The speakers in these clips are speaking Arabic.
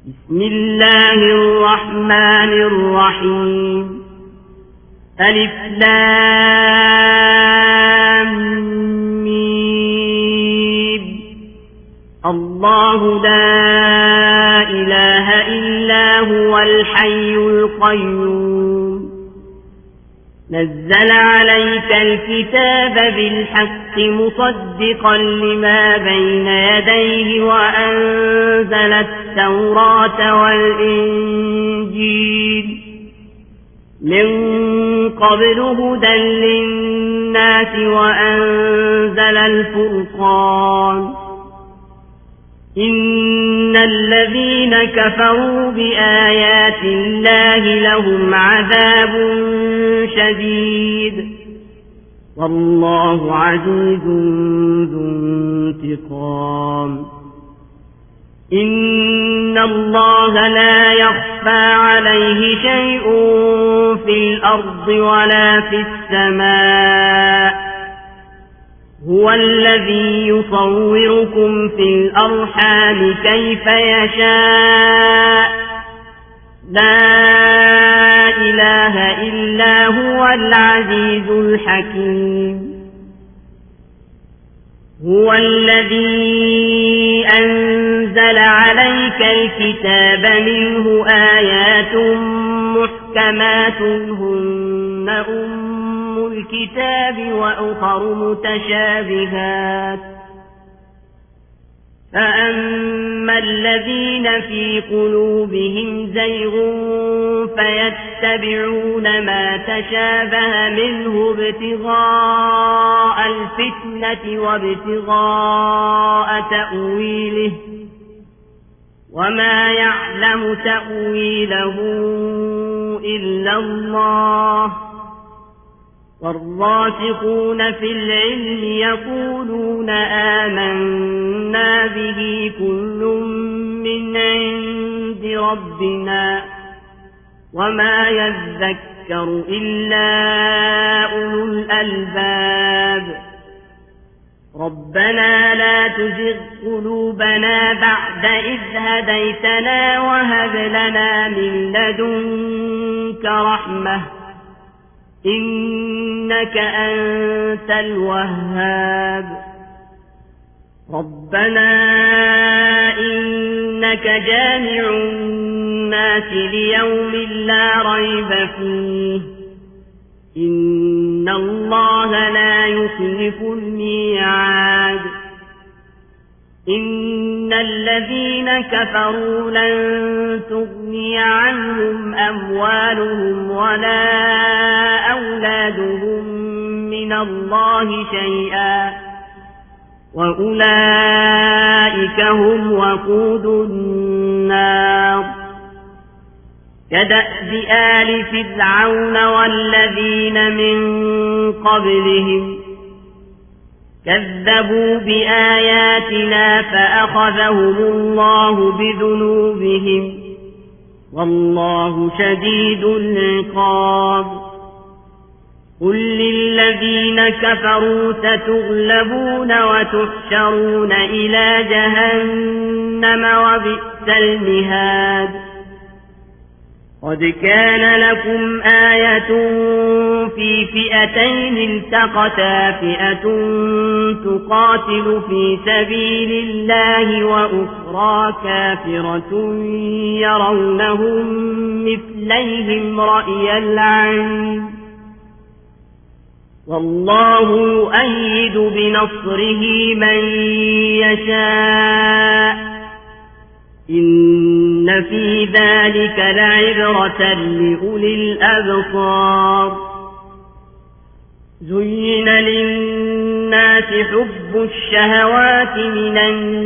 بسم الله الرحمن الرحيم ألف لام ميم الله لا إله إلا هو الحي القيوم نزل عليك الكتاب بالحق مصدقا لما بين يديه وأنزل التوراة والإنجيل من قبل هدى للناس وأنزل الفرقان إن الذين كفروا بآيات الله لهم عذاب شديد والله عزيز ذو انتقام إن الله لا يخفى عليه شيء في الأرض ولا في السماء هو الذي يصوركم في الأرحام كيف يشاء لا إله إلا هو العزيز الحكيم هو الذي أنزل عليك الكتاب منه آيات محكمات هن الكتاب وأخر متشابهات فأما الذين في قلوبهم زيغ فيتبعون ما تشابه منه ابتغاء الفتنة وابتغاء تأويله وما يعلم تأويله إلا الله والراسخون في العلم يقولون آمنا به كل من عند ربنا وما يذكر إلا أولو الألباب ربنا لا تزغ قلوبنا بعد إذ هديتنا وهب لنا من لدنك رحمة إنك أنت الوهاب ربنا إنك جامع الناس ليوم لا ريب فيه إن الله لا يخلف الميعاد إن الذين كفروا لن تغني عنهم أموالهم ولا أولادهم من الله شيئا وأولئك هم وقود النار كدأب آل فرعون والذين من قبلهم كذبوا بآياتنا فأخذهم الله بذنوبهم والله شديد العقاب قل للذين كفروا ستغلبون وتحشرون إلى جهنم وبئس المهاد قد كان لكم آية في فئتين التقتا فئة تقاتل في سبيل الله وأخرى كافرة يرونهم مثليهم رأي العين والله يؤيد بنصره من يشاء إن في ذلك لعبرة لأولي الأبصار زين للناس حب الشهوات من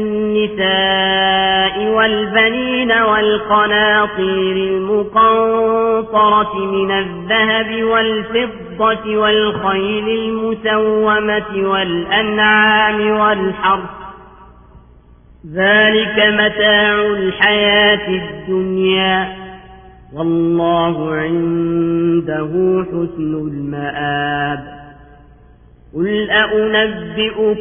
النساء والبنين والقناطير المقنطرة من الذهب والفضة والخيل المسومة والأنعام والحرث ذلك متاع الحياة الدنيا والله عنده حسن المآب قل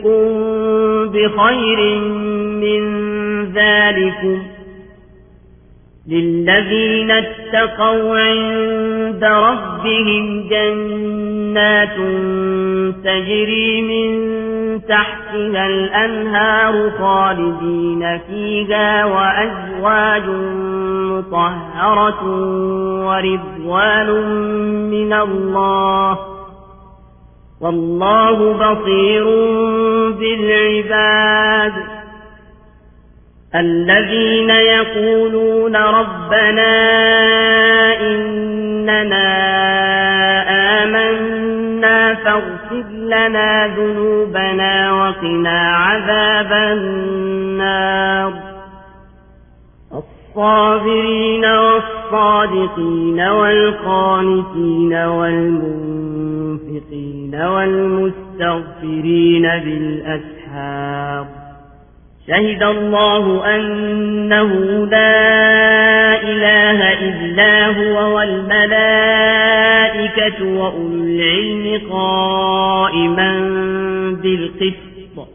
أنبئكم بخير من ذلكم للذين اتقوا عند ربهم جنات تجري من تحتها الأنهار خالدين فيها وأزواج مطهرة ورضوان من الله والله بصير بالعباد الذين يقولون ربنا إننا آمنا فاغفر لنا ذنوبنا وقنا عذاب النار الصابرين والصادقين والقانتين والمنفقين والمستغفرين بالأسحار شهد الله أنه لا إله إلا هو والملائكة وأولو العلم قائما بالقسط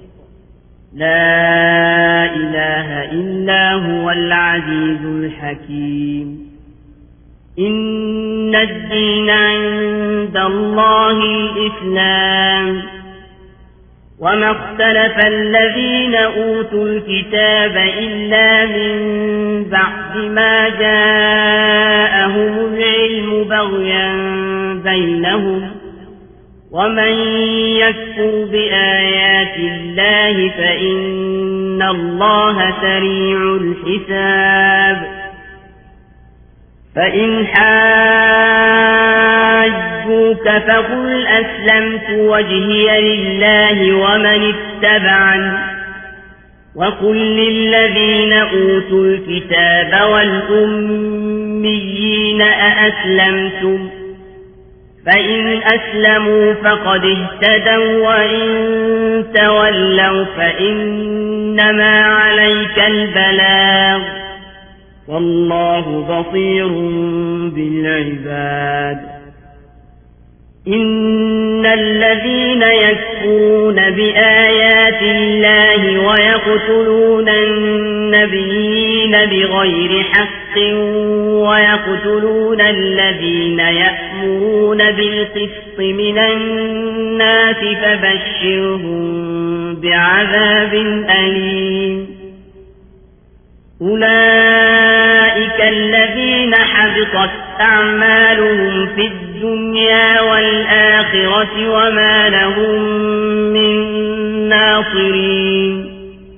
لا إله إلا هو العزيز الحكيم إن الدين عند الله الإسلام وما اختلف الذين أوتوا الكتاب إلا من بعد ما جاءهم العلم بغيا بينهم ومن يكفر بآيات الله فإن الله سريع الحساب فإن حاجوك فقل أسلمت وجهي لله ومن اتبعني وقل للذين أوتوا الكتاب والأميين أأسلمتم فإن أسلموا فقد اهتدوا وإن تولوا فإنما عليك البلاغ والله بصير بالعباد إن الذين يكفرون بآيات الله ويقتلون النبيين بغير حق ويقتلون الذين يأمرون بالقسط من الناس فبشرهم بعذاب أليم أولئك الذين حبطت أعمالهم في الدنيا والآخرة وما لهم من ناصرين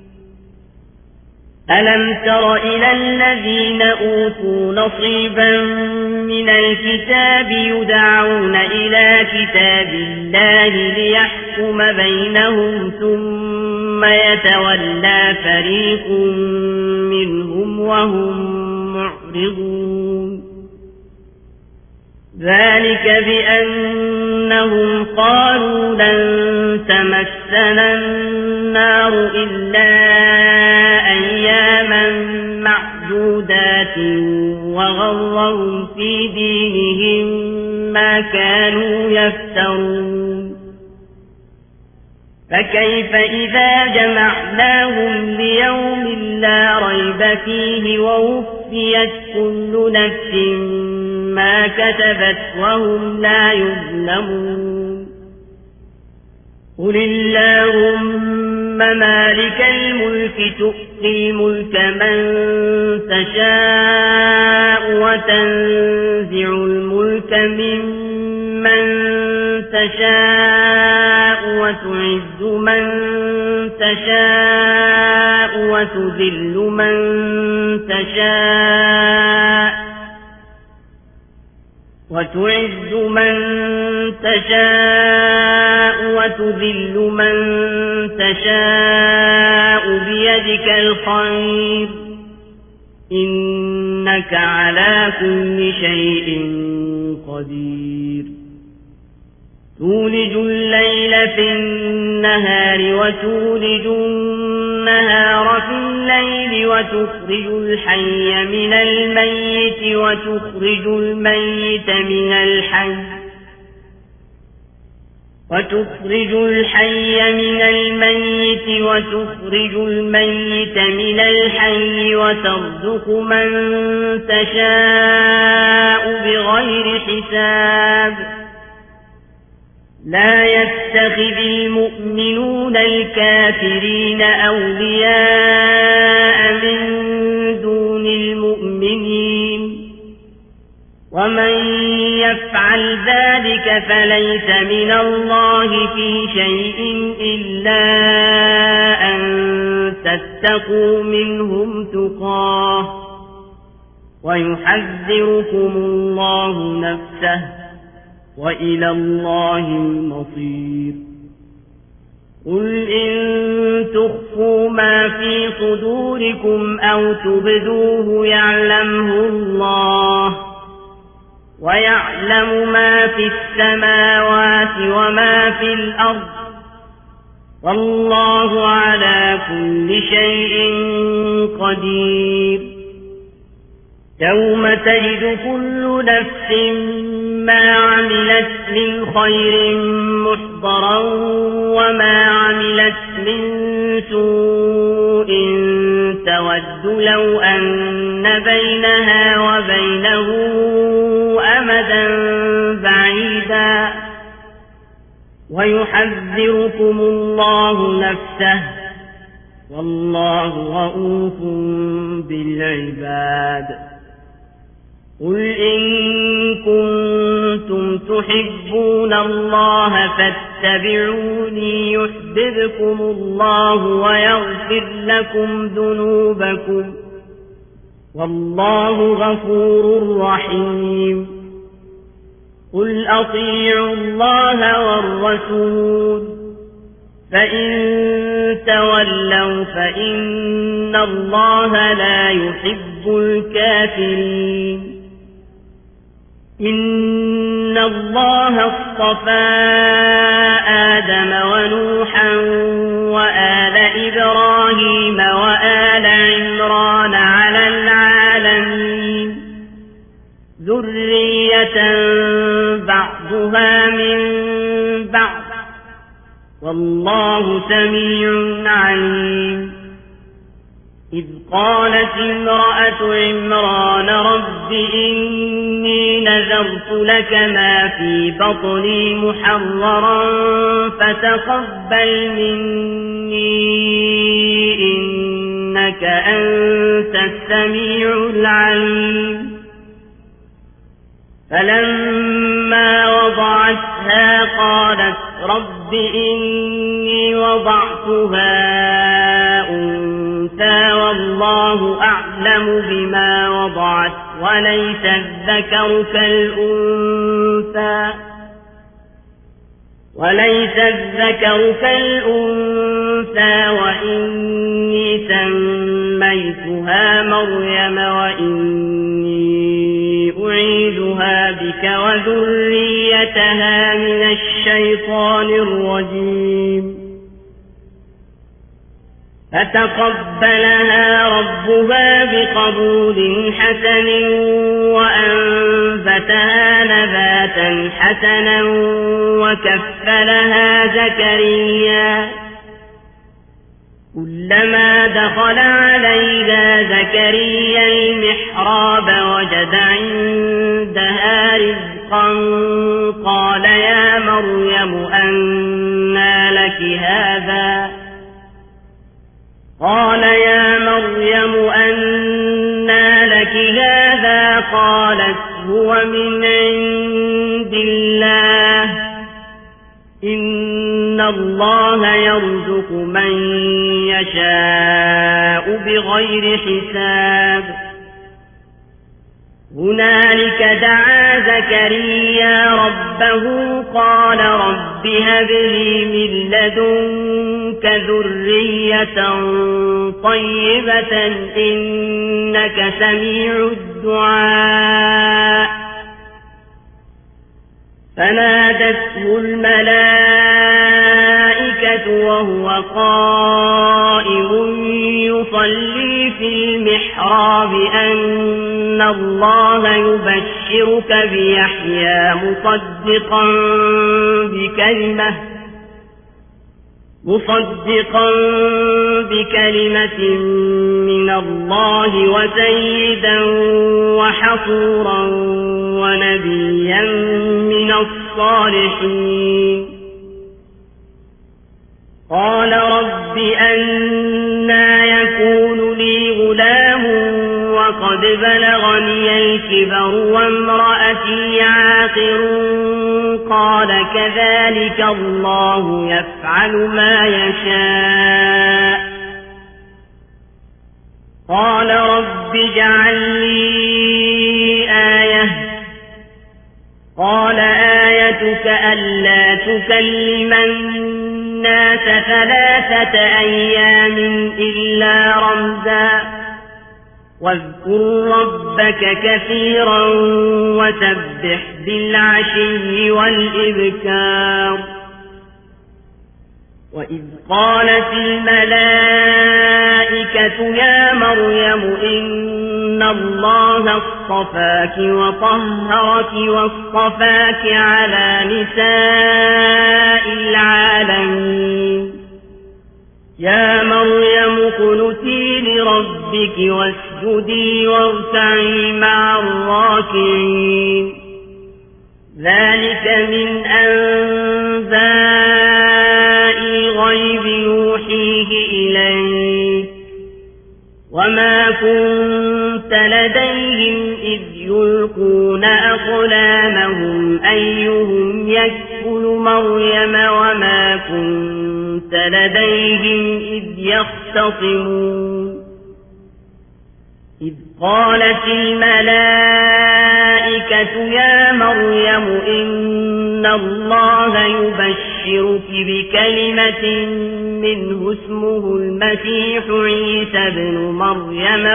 ألم تر إلى الذين أوتوا نصيبا من الكتاب يدعون إلى كتاب الله ليحكم بينهم ثم يتولى فريق منهم وهم معرضون ذلك بأنهم قالوا لن تمسنا النار إلا أياما معدودات وغرهم في دينهم ما كانوا يفترون فكيف إذا جمعناهم ليوم لا ريب فيه ووفيت كل نفس ما كتبت وهم لا يظلمون قل اللهم مالك الملك تؤتي الملك من تشاء وتنزع الملك ممن تشاء وتعز من تشاء وتذل من تشاء وتذل من تشاء بيدك الخير إنك على كل شيء قدير تولج الليل في النهار وتولج النهار في الليل وتخرج الحي من الميت وتخرج الميت من الحي وتخرج الحي من الميت وتخرج الميت من الحي وترزق من تشاء بغير حساب لا يتخذ المؤمنون الكافرين أولياء من دون المؤمنين ومن يفعل ذلك فليس من الله في شيء إلا أن تتقوا منهم تقاه ويحذركم الله نفسه وإلى الله المصير قل إن تخفوا ما في صدوركم أو تبدوه يعلمه الله ويعلم ما في السماوات وما في الأرض والله على كل شيء قدير يوم تجد كل نفس ما عملت من خير محضرا وما عملت من سوء تود لو أن بينها وبينه أمدا بعيدا ويحذركم الله نفسه والله رؤوف بالعباد قل إن كنتم تحبون الله فاتبعوني يحببكم الله ويغفر لكم ذنوبكم والله غفور رحيم قل أطيعوا الله والرسول فإن تولوا فإن الله لا يحب الكافرين إن الله اصطفى آدم ونوحا وآل إبراهيم وآل عمران على العالمين ذرية بعضها من بعض والله سميع عليم إذ قالت امرأة عمران رب إني نذرت لك ما في بطني محررا فتقبل مني إنك أنت السميع العليم فلما وضعتها قالت رب إني وضعتها أنثى والله أعلم بما وضعت وليس الذكر كالأنثى وإني سميتها مريم وإني أعيذها بك وذريتها من الشيطان الرجيم فتقبلها ربها بقبول حسن وأنبتها نباتا حسنا وكفلها زكريا كلما دخل عليها زكريا المحراب وجد عندها رزقا قال يا مريم أنى لك هذا قالت هو من عند الله إن الله يرزق من يشاء بغير حساب هنالك دعا زكريا ربه قال رب هب لي من لدنك ذرية طيبة إنك سميع الدعاء فنادته الملائكة وهو قائم يصلي في في المحراب أن الله يبشرك بيحيى مصدقا بكلمة من الله وسيدا وحصورا ونبيا من الصالحين قال رب أنى يكون لي غلام وقد بلغني الكبر وامرأتي عاقر قال كذلك الله يفعل ما يشاء قال رب اجعل لي آية قال آيتك ألا تكلم الناس 3 أيام إلا رمزا واذكر ربك كثيرا وسبح بالعشي والإبكار وإذ قالت الملائكة يا مريم إن الله اصطفاك وطهرك واصطفاك على نساء العالمين يا مريم اقنتي لربك واسجدي واركعي مع الراكعين ذلك من أنباء الغيب يوحيه إليك وما كنت لديهم إذ يلقون أقلامهم أيهم يكفل مريم وما كنت لديهم إذ يختصمون إذ قالت الملائكة يا مريم إن الله يبشرك بكلمة منه اسمه المسيح عيسى بن مريم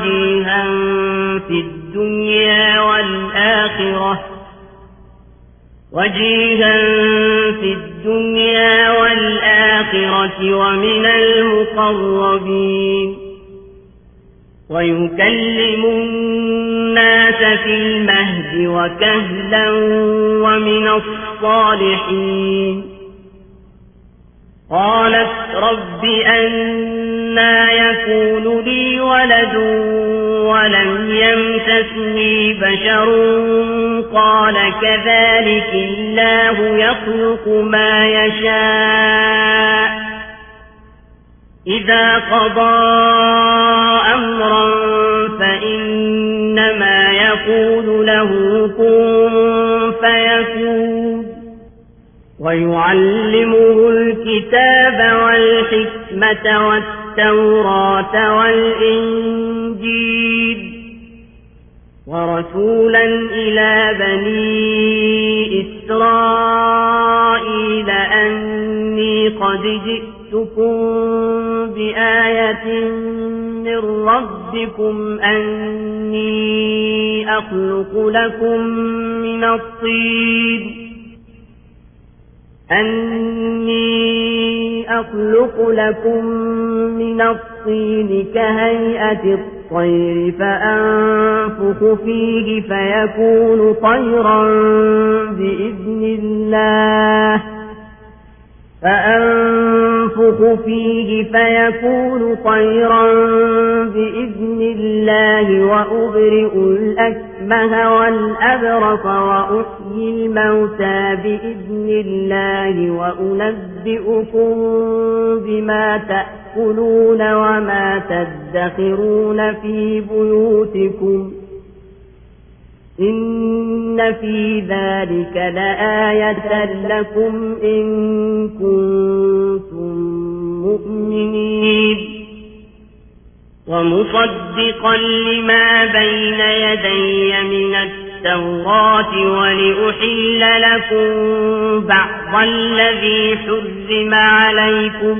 وجيها في الدنيا والآخرة ومن المقربين ويكلم الناس في المهد وكهلا ومن الصالحين قالت رب أنى يكون لي ولد ولم يمسسني بشر قال كذلك الله يخلق ما يشاء إذا قضى أمرا فإنما يقول له كن فيكون ويعلمه الكتاب والحكمة والتوراة والإنجيل ورسولا إلى بني إسرائيل أني قد جئتكم بآية من ربكم أني أخلق لكم من الطين كهيئة الطير فأنفخ فيه فيكون طيرا بإذن الله وأبرئ الأكمه والأبرص وأحيي الموتى بإذن الله وأنبئكم بما تأكلون وما تدخرون في بيوتكم إن في ذلك لآية لكم إن كنتم مؤمنين ومصدقا لما بين يدي من التوراة ولأحل لكم بعض الذي حرم عليكم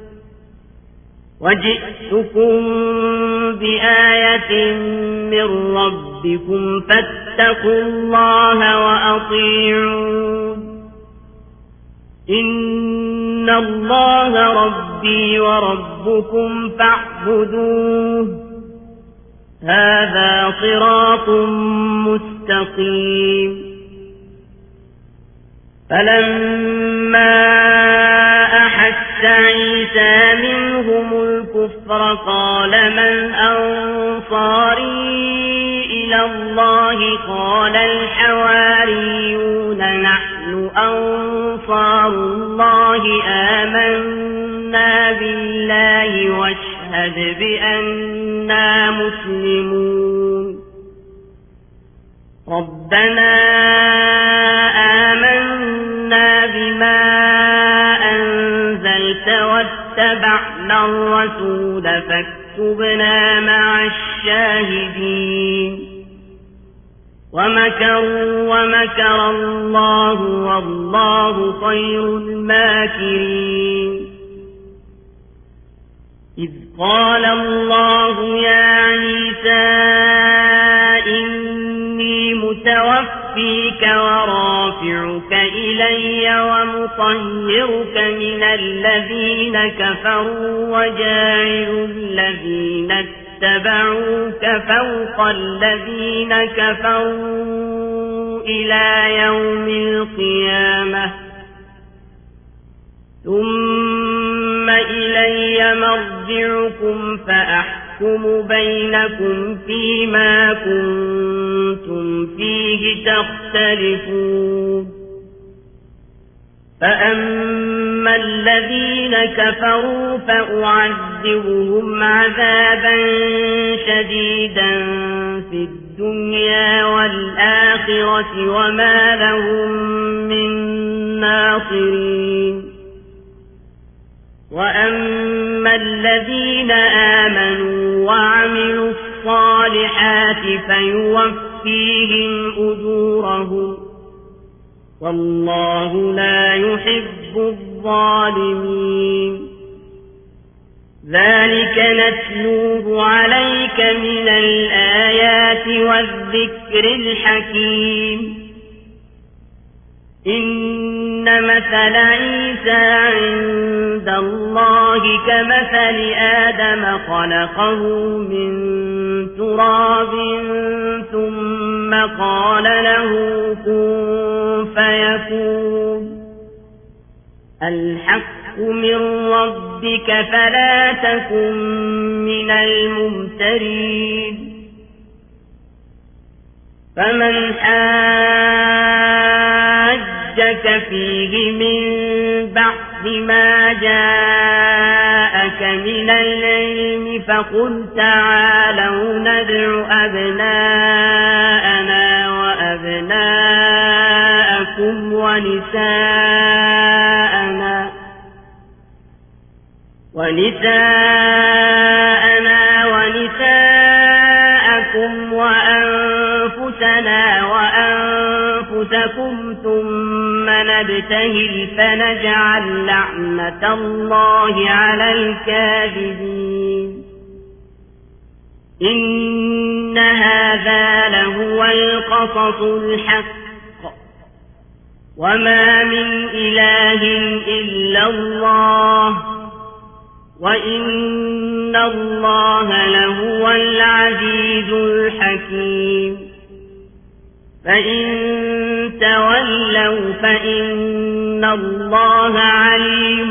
وجئتكم بآية من ربكم فاتقوا الله وأطيعون إن الله ربي وربكم فاعبدوه هذا صراط مستقيم فلما أحس عيسى منهم الكفر قال من أنصاري إلى الله قال الحواريون نحن أنصار الله آمنا بالله واشهد بأننا مسلمون ربنا آمنا بما أنزلت واتبعنا الرسول فاكتبنا مع الشاهدين ومكر الله والله خير الماكرين إذ قال الله يا عيسى إني متوفيك ورافعك إلي ومطهرك من الذين كفروا وجاعل الذين اتبعوك فوق الذين كفروا إلى يوم القيامة ثم إلي مرجعكم فأحكم بينكم فيما كنتم فيه تختلفون فأما الذين كفروا فأعذبهم عذابا شديدا في الدنيا والآخرة وما لهم من ناصرين وأما الذين آمنوا وعملوا الصالحات فيوفيهم أجورهم والله لا يحب الظالمين ذلك نتلوه عليك من الآيات والذكر الحكيم إن مثل عيسى عند الله كمثل آدم خلقه من تراب ثم قال له كن فيكون الحق من ربك فلا تكن من الممترين فمن حاجك فيه من بعد ما جاءك من العلم فقل تعالوا ندع أبناءنا وأبناءكم ونساءنا ونساءكم وأنفسنا وأنفسكم ثم نبتهل فنجعل لعنة الله على الكاذبين إن هذا لهو القصص الحق وما من إله إلا الله وإن الله لهو العزيز الحكيم فإن تولوا فإن الله عليم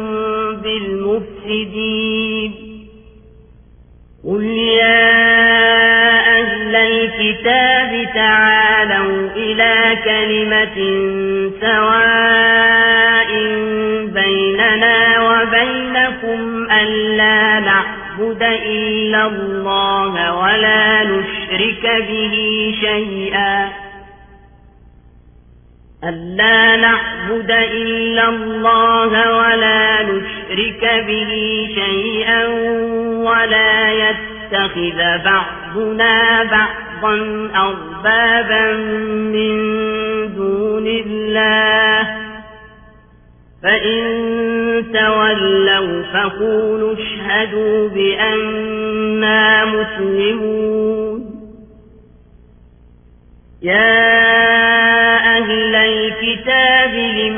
بالمفسدين قل يا أهل الكتاب تعالوا إلى كلمة سواء بيننا وبينكم ألا نعبد إلا الله ولا نشرك به شيئا ولا يتخذ بعضنا بعضا أربابا من دون الله فإن تولوا فقولوا اشهدوا بأننا مسلمون يا أهل الكتاب لم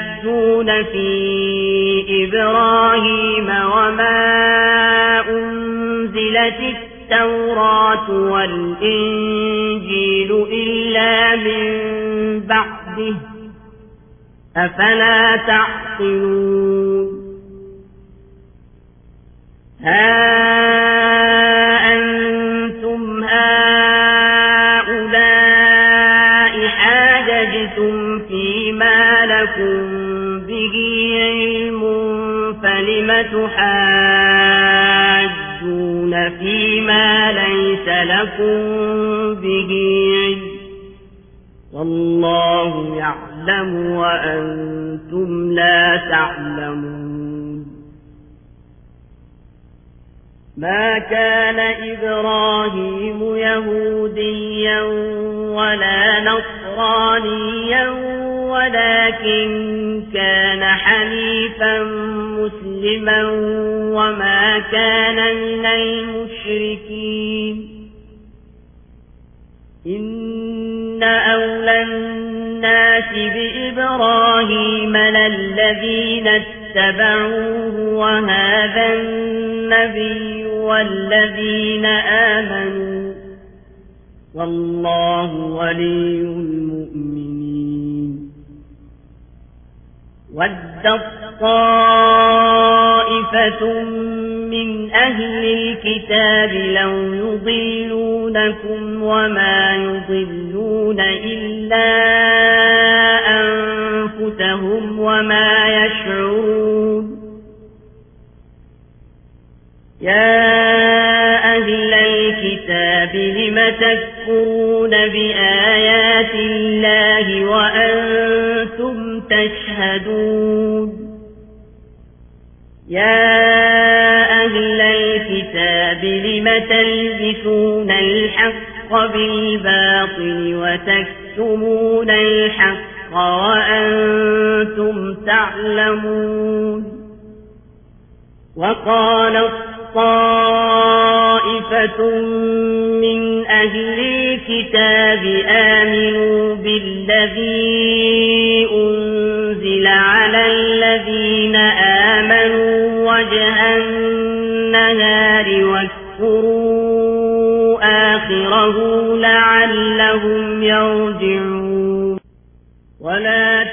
تحاجون في إبراهيم وما أنزلت أنزلت التوراة والإنجيل إلا من بعده أفلا تعقلون ها أنتم هؤلاء حاججتم فيما لكم به علم فلم تحاجون فيما ليس لكم به علم والله يعلم وأنتم لا تعلمون ما كان إبراهيم يهوديا ولا نصرانيا ولكن كان حنيفا مسلما وما كان من المشركين إن أولى الناس بإبراهيم للذين اتبعوه وهذا النبي والذين آمنوا والله ولي المؤمنين ودت طائفة من أهل الكتاب لو يضلونكم وما يضلون إلا أنفسهم وما يشعرون يا أهل الكتاب لم تكفرون بآيات الله وأنتم تشهدون يا أهل الكتاب لم تلبسون الحق بالباطل وتكتمون الحق وأنتم تعلمون وقال طائفة من أهل الكتاب آمنوا بالذي أنزل على الذين آمنوا وجه النهار واكفروا آخره لعلهم يرجعون ولا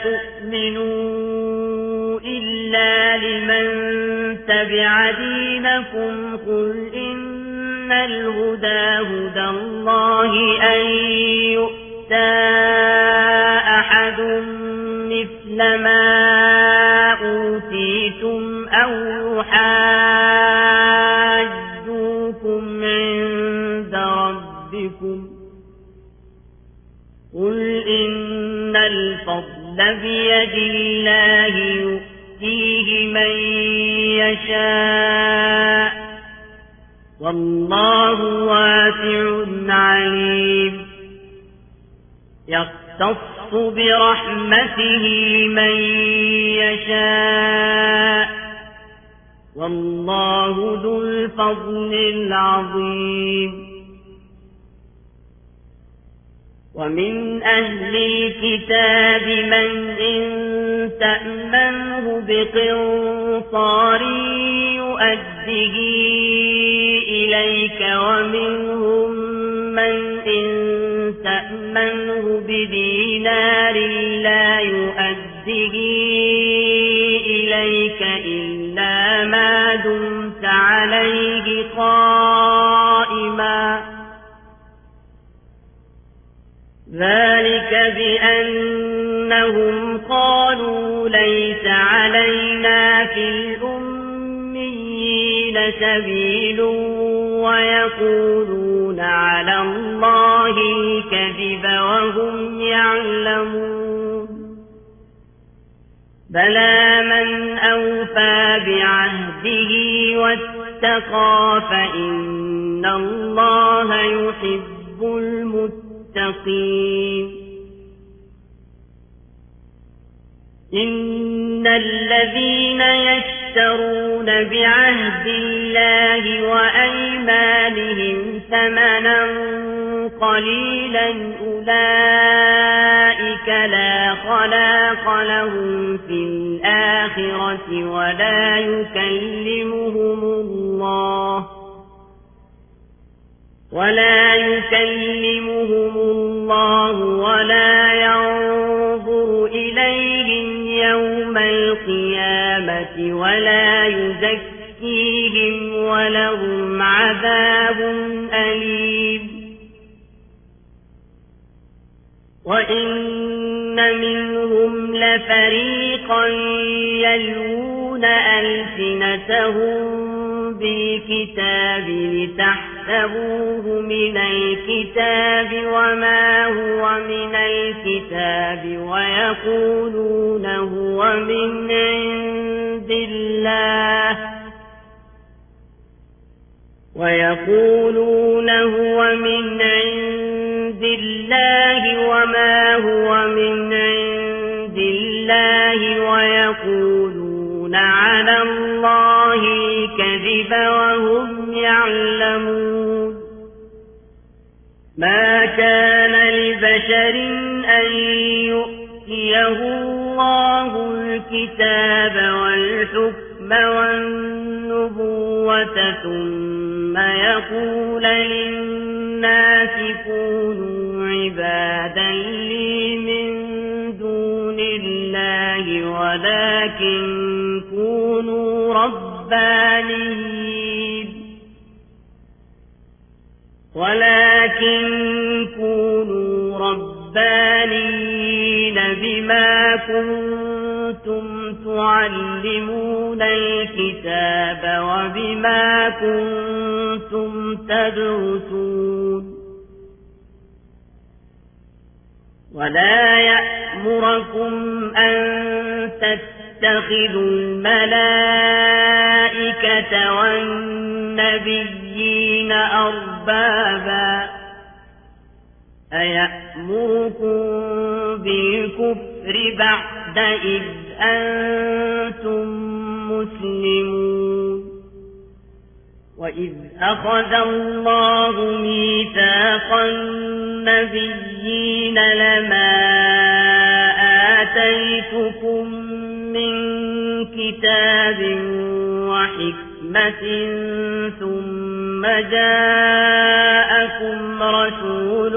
تؤمنوا إلا لمن تبع دينكم قل إن الهدى هدى الله أن يؤتى أحد مثل ما أوتيتم أو يحاجوكم عند ربكم قل إن الفضل بيد الله يؤتيه من يشاء والله واسع عليم يختص برحمته من يشاء والله ذو الفضل العظيم ومن أهل الكتاب من إن تأمنه بقنطار يؤده إليك ومنهم من إن تأمنه بدينار لا يؤده إليك إلا ما دمت عليه قائما ذلك بأنهم قالوا ليس علينا في الأميين سبيل ويقولون على الله الكذب وهم يعلمون بلى من أوفى بعهده واتقى فإن الله يحب المتقين إن الذين يشترون بعهد الله وأيمانهم ثمنا قليلا أولئك لا خلاق لهم في الآخرة ولا يكلمهم الله ولا ينظر إليهم يوم القيامة ولا يزكيهم ولهم عذاب أليم وإن منهم لفريقا يلوون ألسنتهم بالكتاب لتحسبوه من الكتاب وما هو من الكتاب ويقولون هو من عند الله وما هو من عند الله ويقولون على الله الكذب وهم يعلمون ما كان لبشر أن يؤتيه الله الكتاب والحكم والنبوة ثم يقول للناس كونوا عبادا لي من دون الله ولكن كونوا ربانيين بما كنتم تعلمون الكتاب وبما كنتم تدرسون ولا يأمركم أن تتخذوا الملائكة والنبيين أربابا أيأمركم بالكفر بعد إذ أنتم مسلمون وإذ أخذ الله ميثاق النبيين لما آتيتكم من كتاب وحكمة ثم جاءكم رسول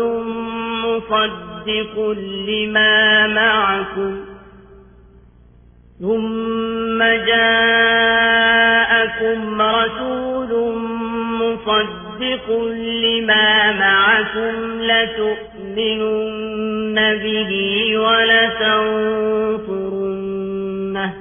مصدق لما معكم لتؤمنن به ولتنصرنه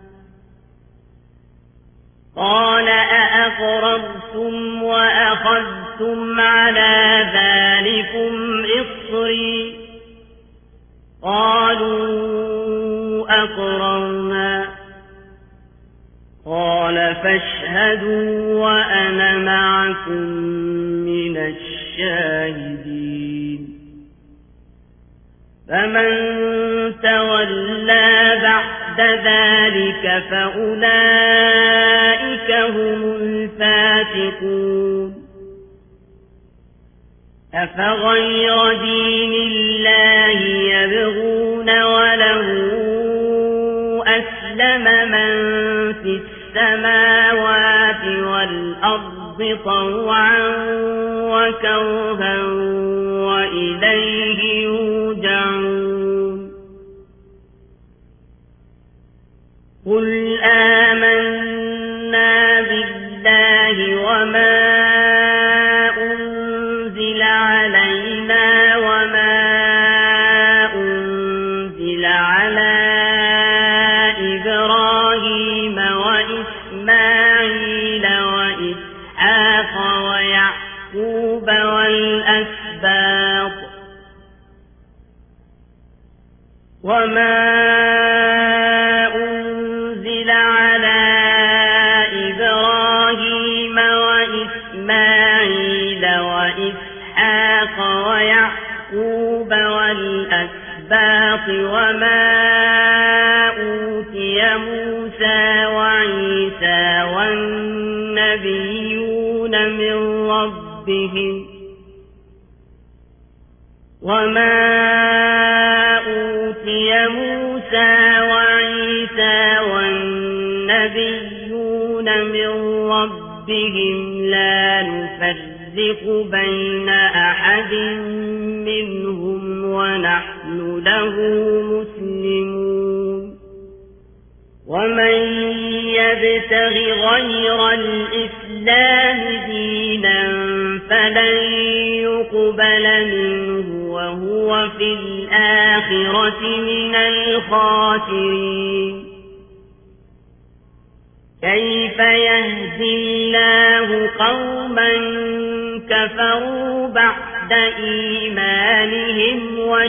قال أأقررتم وأخذتم على ذلكم إصري قالوا أقررنا قال فاشهدوا وأنا معكم من الشاهدين فمن تولى بعد ذلك فأولئك هم الفاسقون أفغير دين الله يبغون وله أسلم من في السماوات والأرض طوعا وكرها وإليه يرجعون قل آمنا بالله وما أنزل علينا وما أنزل على إبراهيم وإسماعيل وإسحاق ويعقوب والأسباط وما أنزل على إبراهيم وإسماعيل وإسحاق ويعقوب والأسباط وما أوتي موسى وعيسى والنبيون من ربهم لا نفرق نفرق بين أحد منهم ونحن له مسلمون ومن يبتغ غير الإسلام دينا فلن يقبل منه وهو في الآخرة من الخاسرين كيف يهدي الله قوما كفروا بعد إيمانهم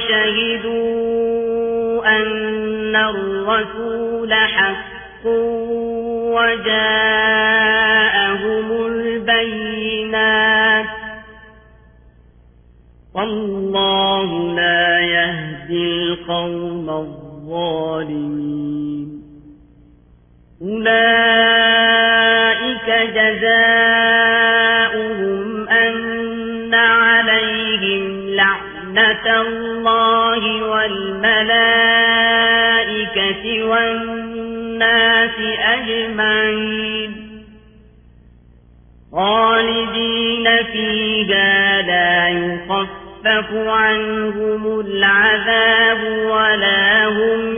وشهدوا أن الرسول حق وجاءهم البينات والله لا يهدي القوم الظالمين أولئك جزاؤهم أن عليهم لعنة الله والملائكة والناس أجمعين خالدين فيها لا يخفف عنهم العذاب ولا هم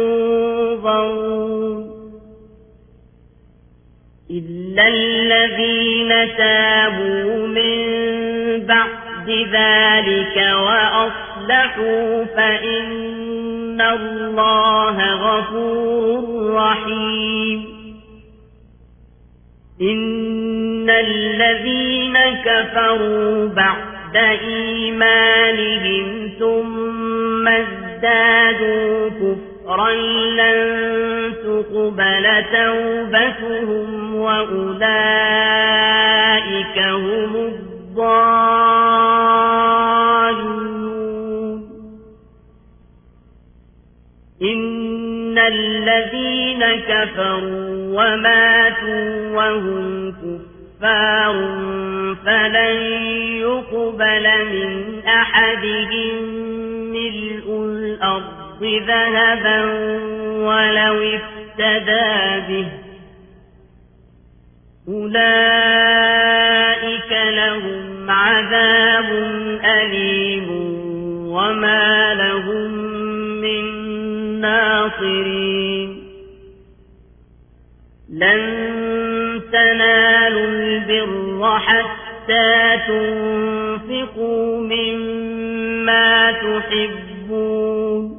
ينظرون إلا الذين تابوا من بعد ذلك وأصلحوا فإن الله غفور رحيم إن الذين كفروا بعد إيمانهم ثم ازدادوا كفرا لن تقبل توبتهم وأولئك هم الضالون إن الذين كفروا وماتوا وهم كفار فلن يقبل من أحدهم ملء الأرض ذهبا ولو افتدى به أولئك لهم عذاب أليم وما لهم من ناصرين لن تنالوا البر حتى تنفقوا مما تحبون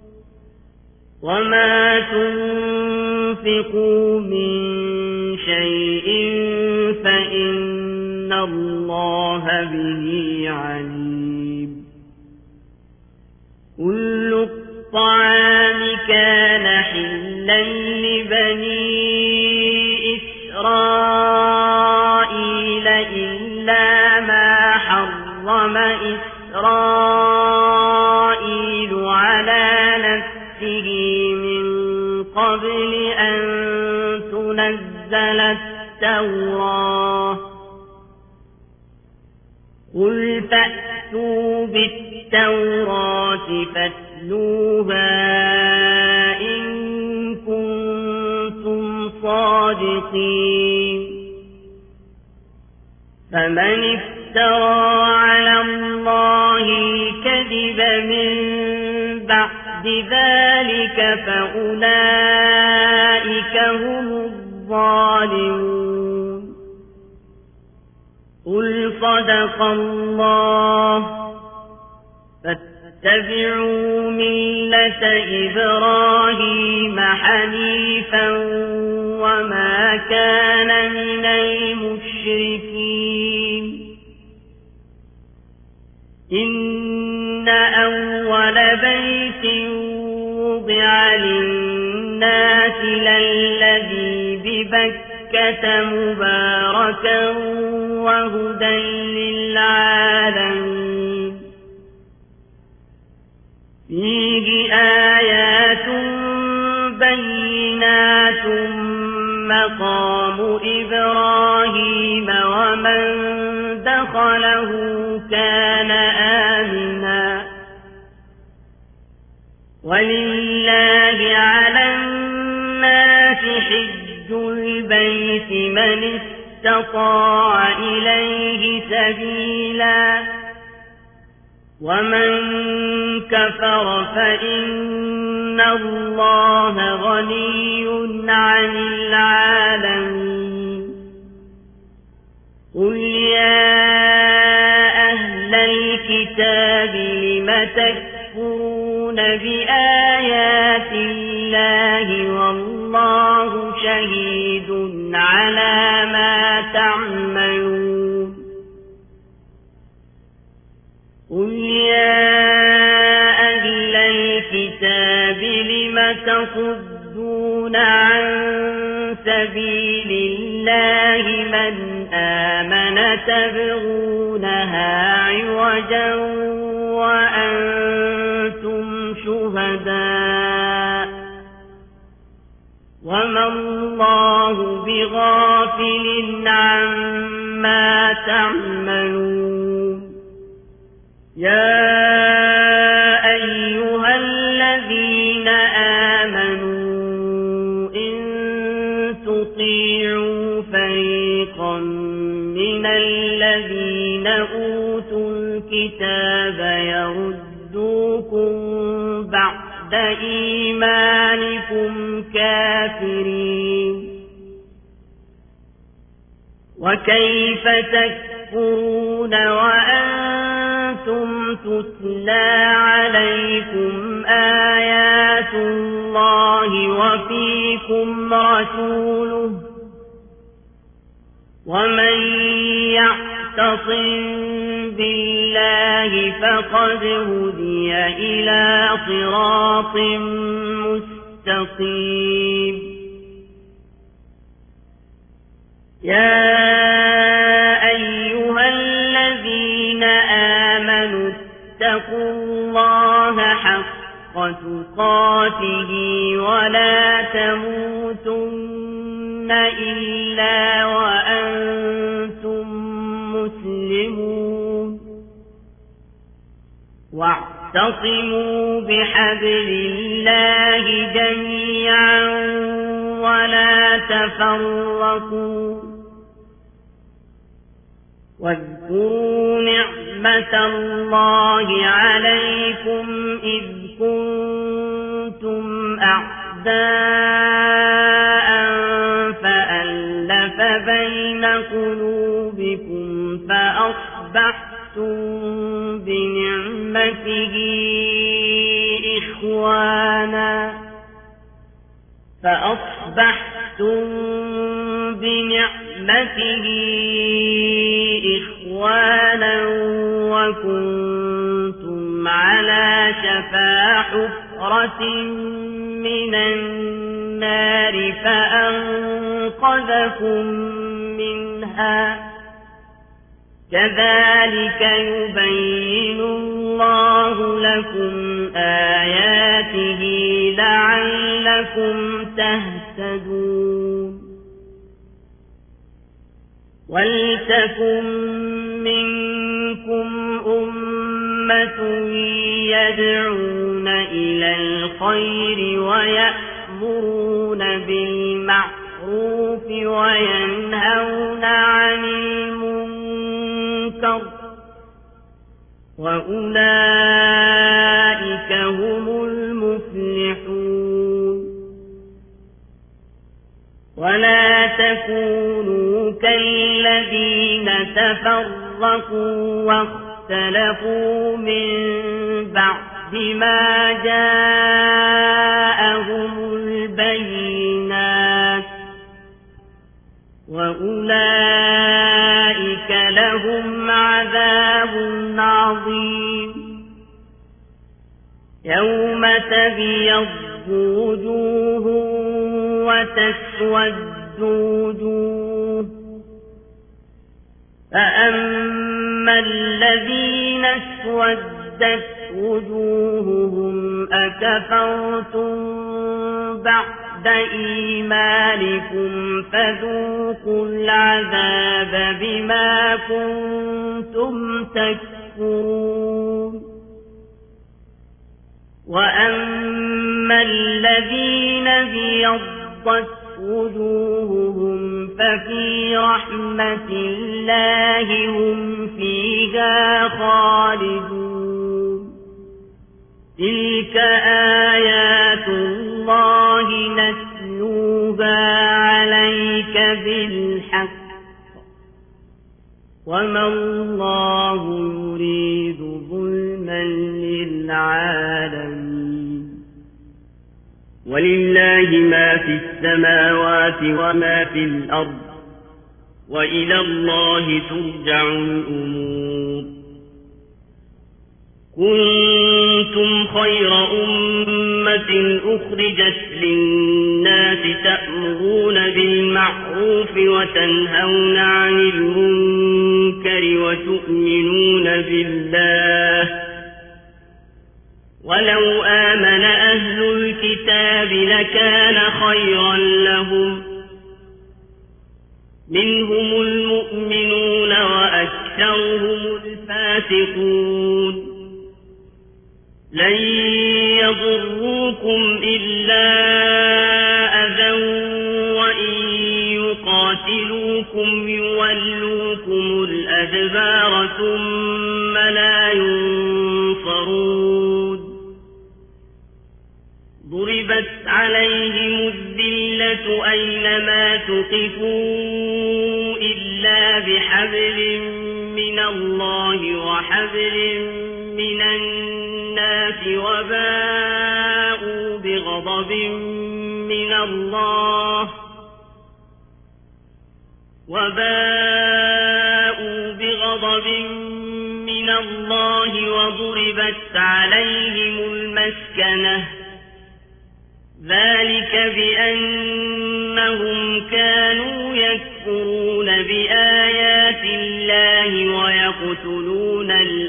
وما تنفقوا من شيء فإن الله به عليم كل الطعام كان حلا لبني إسرائيل إلا ما حرم إسرائيل على نفسه من قبل أن تنزل التوراة قل فأتوا بالتوراة فاتلوها إن كنتم صادقين فمن افترى على الله الكذب من بعد ذلك فأولئك هم الظالمون قل صدق الله فاتبعوا ملة إبراهيم حنيفا وما كان من المشركين إن أول بيت وضع للناس للذي ببكة مباركا وهدى للعالمين فيه آيات بينات مقام إبراهيم ومن دخله كان آمنا ولله على الناس حج البيت من استطاع إليه سبيلا ومن كفر فإن الله غني عن العالمين قل يا أهل الكتاب لم تكفرون بآيات الله والله شهيد على ما تعملون قل يا أهل الكتاب لم تصدون عن سبيل الله من آمن تبغونها عوجا وأنتم شهداء وما الله بغافل عما تعملون يا أيها الذين آمنوا إن تطيعوا فريقا من الذين أوتوا الكتاب يردوكم بعد إيمانكم كافرين وكيف تكفرون وأنتم تتلى عليكم آيات الله وفيكم رسوله ومن يعتصم بالله فقد هدي إلى صراط مستقيم يا أيها الذين آمنوا اتقوا الله حق تقاته ولا تموتن إلا وأنتم مسلمون واعتصموا بحبل الله جميعا ولا تفرقوا واذكروا نعمة الله عليكم إذ كنتم أعداء فألف بين قلوبكم فأصبحتم بنعمته إخوانا وكنتم على شفا حفرة من النار فأنقذكم منها كذلك يبين الله لكم آياته لعلكم تهتدون ولتكن منكم أمة يدعون إلى الخير ويأمرون بالمعروف وينهون عن المنكر وأولئك هم المفلحون ولا تكونوا كالذين تفرقوا واختلفوا من بعد ما جاءهم البينات وأولئك لهم عذاب عظيم يوم تبيض وجوه وتسود وجوه فأما الذين اسودت وجوههم أكفرتم بعد إيمانكم فذوقوا العذاب بما كنتم تكفرون وأما الذين ابيضت وجوههم ففي رحمة الله هم فيها خالدون تلك آيات الله نتلوها عليك بالحق وما الله يريد ظلما للعالمين ولله ما في السماوات وما في الأرض وإلى الله ترجع الأمور كنتم خير أمة أخرجت للناس تأمرون بالمعروف وتنهون عن المنكر وتؤمنون بالله ولو آمن أهل الكتاب لكان خيرا لهم منهم المؤمنون وأكثرهم الفاسقون لن يضروكم إلا أذى وإن يقاتلوكم يولوكم الأدبار ثم لا ينصرون ضربت عليهم الذلة أينما تقفوا إلا بحبل من الله وحبل من الناس وباءوا بغضب من الله وضربت عليهم المسكنة ذلك بأنهم كانوا يكفرون بآيات الله ويقتلون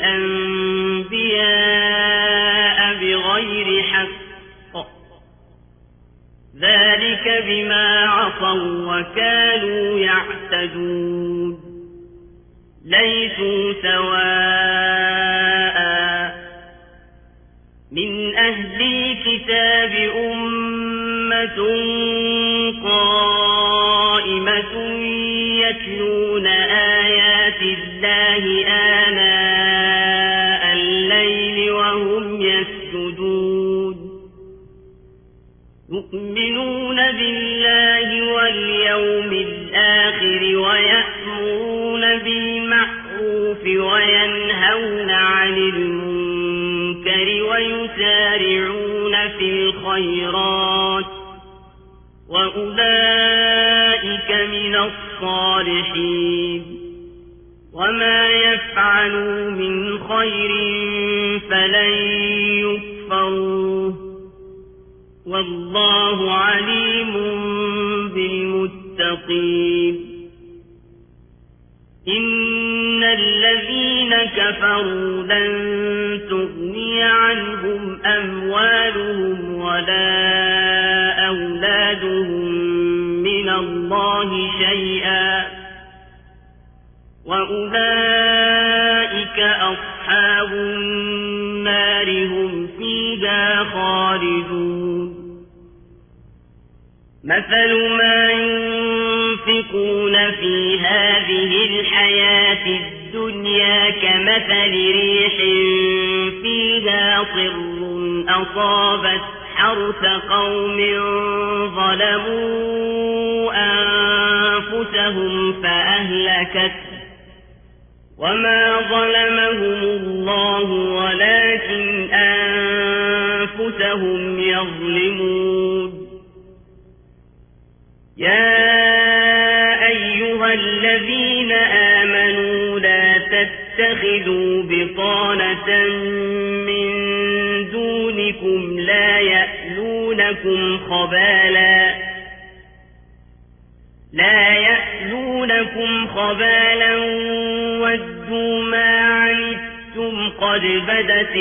الأنبياء بغير حق ذلك بما عصوا وكانوا يعتدون ليسوا سواء من أهل الكتاب أمة قائمة يتلون آيات الله آناء الليل وهم يسجدون يؤمنون بالله واليوم الآخر ويأمرون بالمعروف وينهون عن المنكر ويسارعون في الخيرات وأولئك من الصالحين وما يفعلوا من خير فلن يكفروه والله عليم بالمتقين إن الذين كفروا لن تغني عنهم أموالهم ولا أولادهم من الله شيئا وأولئك أصحاب النار هم فيها خالدون مثل ما ينفقون في هذه الحياة الدنيا كمثل ريح فيها صر أصابت حرث قوم ظلموا أنفسهم فأهلكته وما ظلمهم الله ولكن أنفسهم يظلمون يا أيها الذين آمنوا لا تتخذوا بطانة من دونكم لا يألونكم خبالا ودوا ما عنتم قد بدت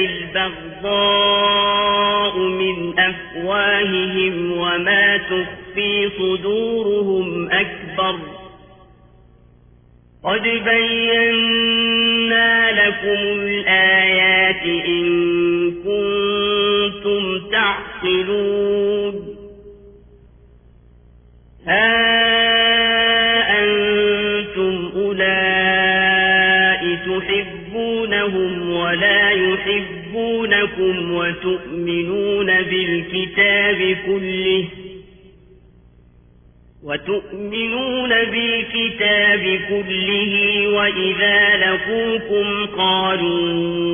البغضاء من أفواههم وما تخفي صدورهم أكبر قد بينا لكم الآيات إن كنتم تعقلون ها تحبونهم ولا يحبونكم وتؤمنون بالكتاب كله وإذا لقوكم قالوا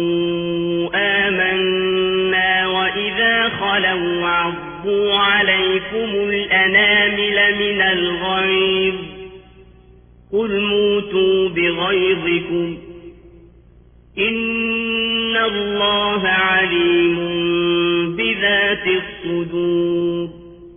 آمنا وإذا خلوا عضوا عليكم الأنامل من الغيظ قل موتوا بغيظكم إن الله عليم بذات الصدور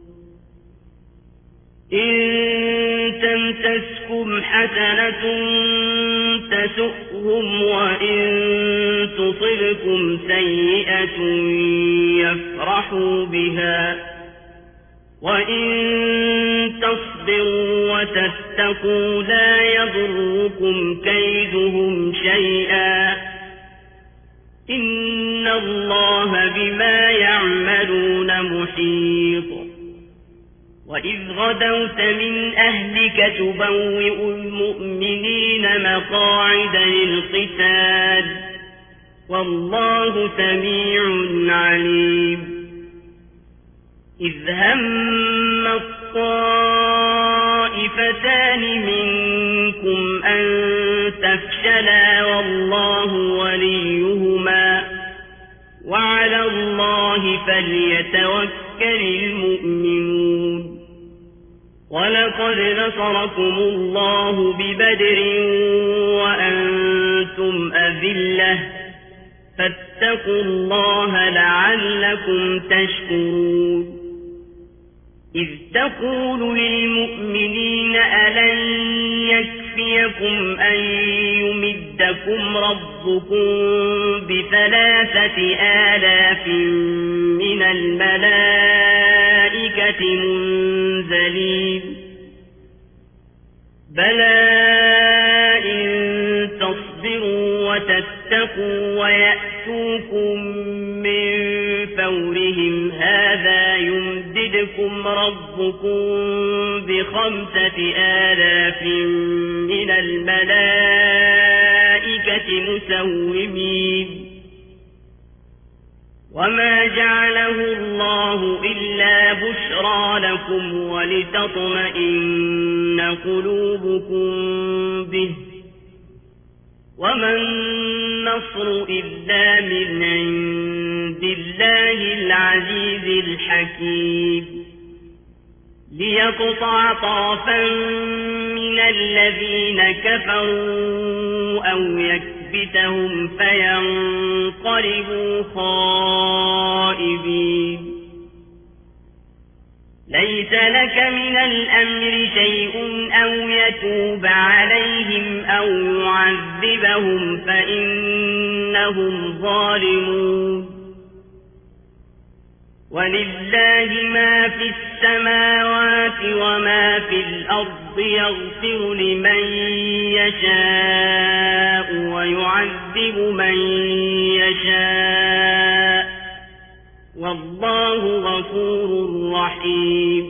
إن تمسسكم حسنة تسؤهم وإن تصبكم سيئة يفرحوا بها وإن تصبروا وتتقوا لا يضركم كيدهم شيئا إن الله بما يعملون محيط وإذ غدوت من أهلك تبوئ المؤمنين مقاعد للقتال والله سميع عليم إذ هم الطائفتان منكم أن تفشلا والله وليهما وعلى الله فليتوكل المؤمنون ولقد نصركم الله ببدر وأنتم أذلة فاتقوا الله لعلكم تشكرون إذ تقول للمؤمنين ألن يكفيكم أن يمدكم ربكم ب3,000 من الملائكة منزلين بلى إن تصبروا وتتقوا ويأتوكم من فورهم هذا يمددكم ربكم ب5,000 من الملائكة مسومين وما جعله الله إلا بشرى لكم ولتطمئن قلوبكم به وما النصر إلا من عند الله العزيز الحكيم ليقطع طرفا من الذين كفروا أو يكبتهم فينقلبوا خائبين ليس لك من الأمر شيء أو يتوب عليهم أو يعذبهم فإنهم ظالمون ولله ما في السماوات وما في الأرض يغفر لمن يشاء ويعذب من يشاء والله غفور رحيم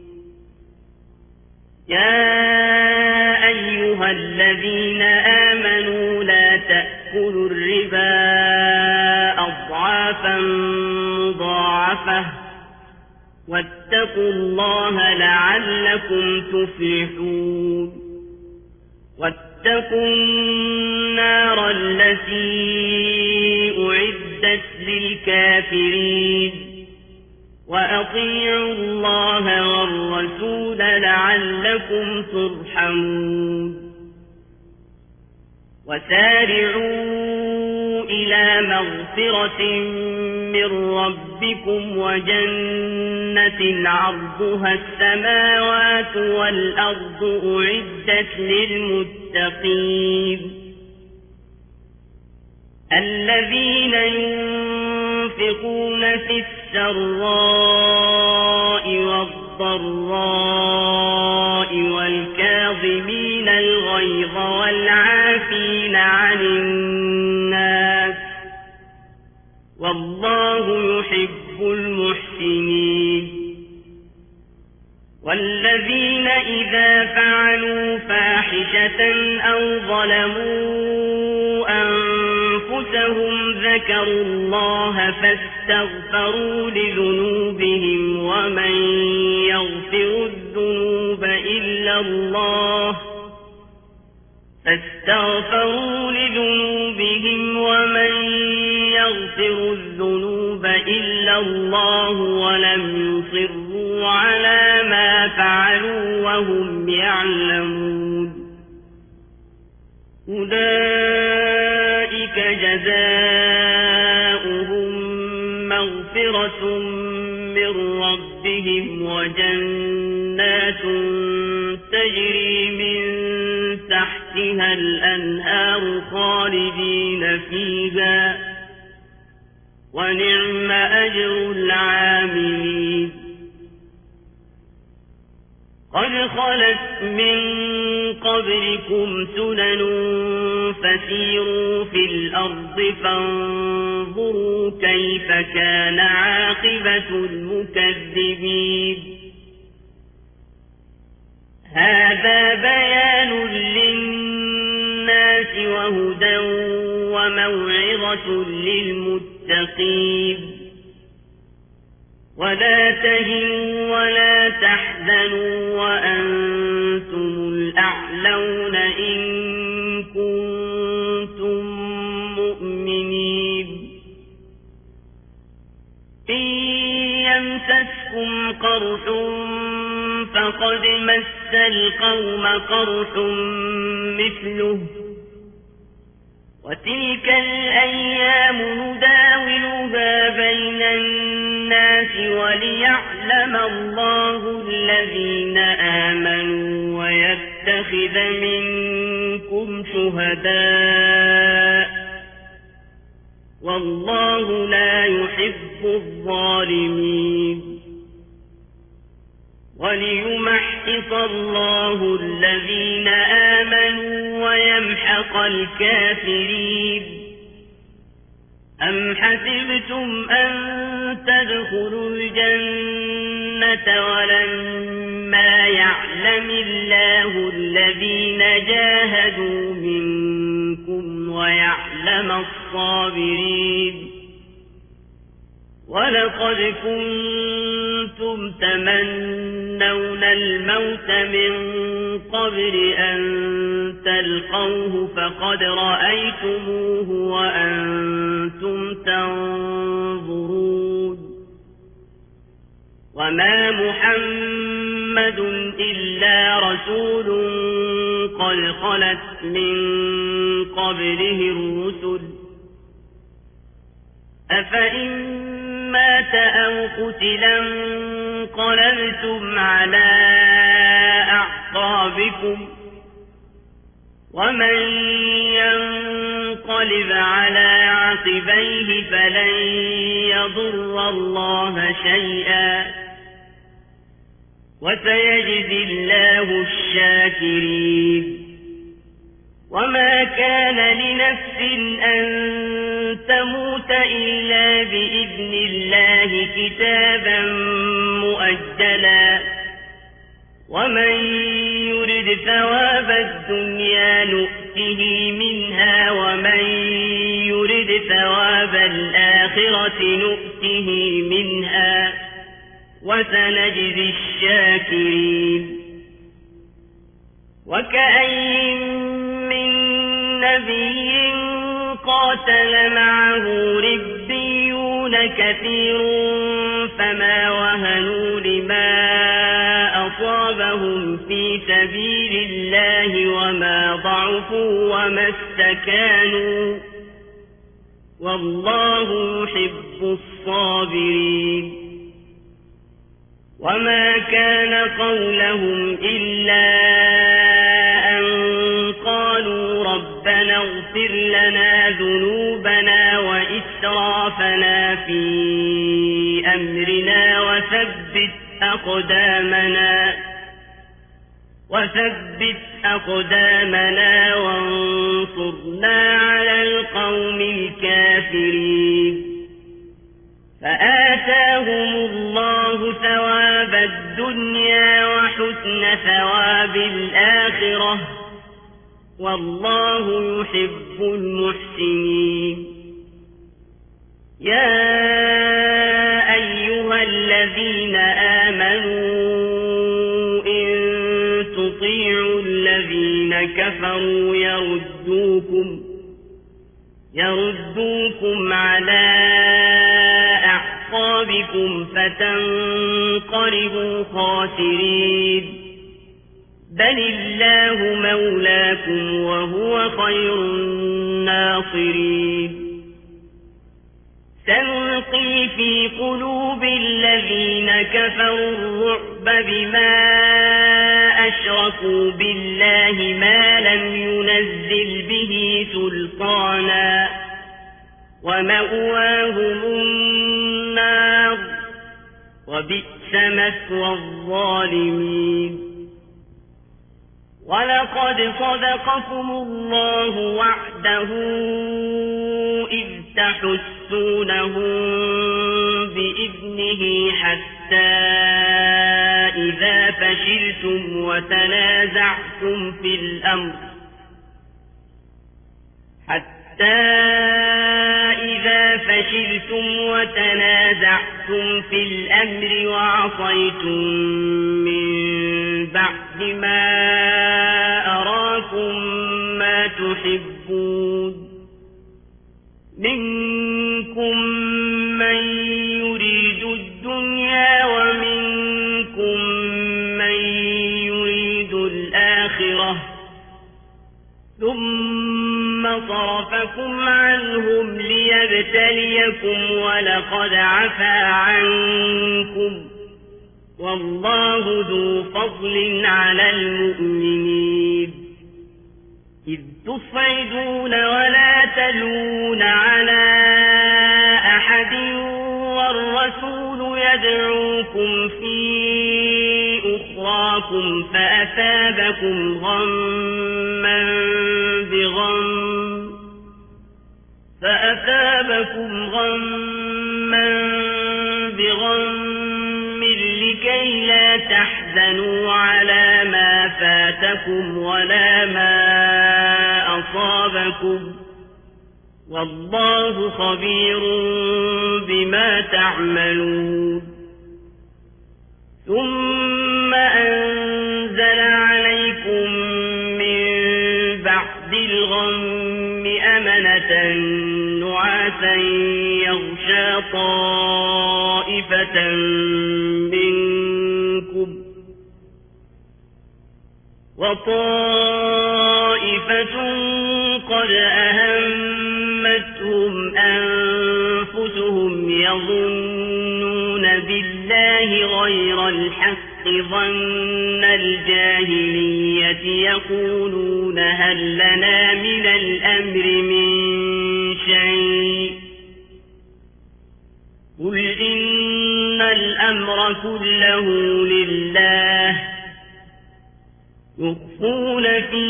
يا أيها الذين آمنوا لا تأكلوا الربا أضعافا مضاعفة واتقوا الله لعلكم تفلحون واتقوا النار التي أعدت للكافرين وأطيعوا الله والرسول لعلكم ترحمون وسارعوا إلى مغفرة من ربكم وجنة عرضها السماوات والأرض أعدت للمتقين الذين ينفقون في السراء والضراء والكاظمين الغيظ والعافين عن الناس والله يحب المحسنين والذين إذا فعلوا فاحشة أو ظلموا ذكروا الله فاستغفروا لذنوبهم ومن يغفر الذنوب إلا الله ولم يصروا على ما فعلوا وهم يعلمون أولئك جزاؤهم مغفرة من ربهم وجنات تجري من تحتها الأنهار خالدين فيها ونعم أجر العاملين قد خلت من قبلكم سنن فسيروا في الأرض فانظروا كيف كان عاقبة المكذبين هذا بيان للناس وهدى وموعظة للمتقين ولا تهنوا ولا تحزنوا وأنتم الأعلون إن كنتم مؤمنين إن يمسسكم قرح فقد مس القوم قرح مثله وتلك الأيام نداولها بين الناس وليعلم الله الذين آمنوا ويتخذ منكم شهداء والله لا يحب الظالمين وليمحص الله الذين آمنوا ويمحق الكافرين أم حسبتم أن تدخلوا الجنة ولما يعلم الله الذين جاهدوا منكم ويعلم الصابرين ولقد كنتم تمنون الموت من قبل أن تلقوه فقد رأيتموه وأنتم تنظرون وما محمد إلا رسول قد خلت من قبله الرسل أفإن مات أو قتلا انقلبتم على أعقابكم ومن ينقلب على عقبيه فلن يضر الله شيئا وسيجزي الله الشاكرين وما كان لنفس أن تموت إلا بإذن الله كتابا مؤجلا ومن يرد ثواب الدنيا نؤته منها ومن يرد ثواب الآخرة نؤته منها وسنجزي الشاكرين وكأين من نبي قاتل معه ربيون كثير فما وهنوا لما أصابهم في سبيل الله وما ضعفوا وما استكانوا والله يحب الصابرين وما كان قولهم إلا أن قالوا ربنا اغفر لنا ذنوبنا وإسرافنا في أمرنا وثبت أقدامنا وانصرنا على القوم الكافرين فآتاهم الله ثواب الدنيا وحسن ثواب الآخرة والله يحب المحسنين يا أيها الذين آمنوا إن تطيعوا الذين كفروا يردوكم على أعقابكم فتنقلبوا خاسرين بل الله مولاكم وهو خير الناصرين سنلقي في قلوب الذين كفروا الرعب بما أشركوا بالله ما لم ينزل به سلطانا ومأواهم النار وبئس مثوى الظالمين ولقد صدقكم الله وعده إذ تحسونهم بإذنه حتى إذا فشلتم وتنازعتم في الأمر وعصيتم من بعد ما أراكم ما تحبون منكم من يريد الدنيا ومنكم من يريد الآخرة ثم صرفكم عنهم ليبتليكم ولقد عفا عنكم والله ذو فضل على المؤمنين إذ تصعدون ولا تلوون على أحد والرسول يدعوكم في أخراكم فأثابكم غما بغم لكي لا تحزنوا على ما فاتكم ولا ما أصابكم والله خبير بما تعملون ثم أنزل عليكم من بعد الغم أمنة نعاسا يغشى طائفة منكم وطائفة قد أهمتهم أنفسهم يظنون بالله غير الحق ظن الجاهلية يقولون هل لنا من الأمر من شيء قل إن الأمر كله لله يخفون في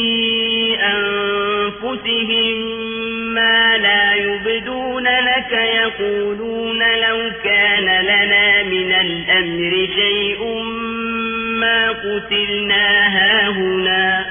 أنفسهم ما لا يبدون لك يقولون لو كان لنا من الأمر شيء ما قتلنا هاهنا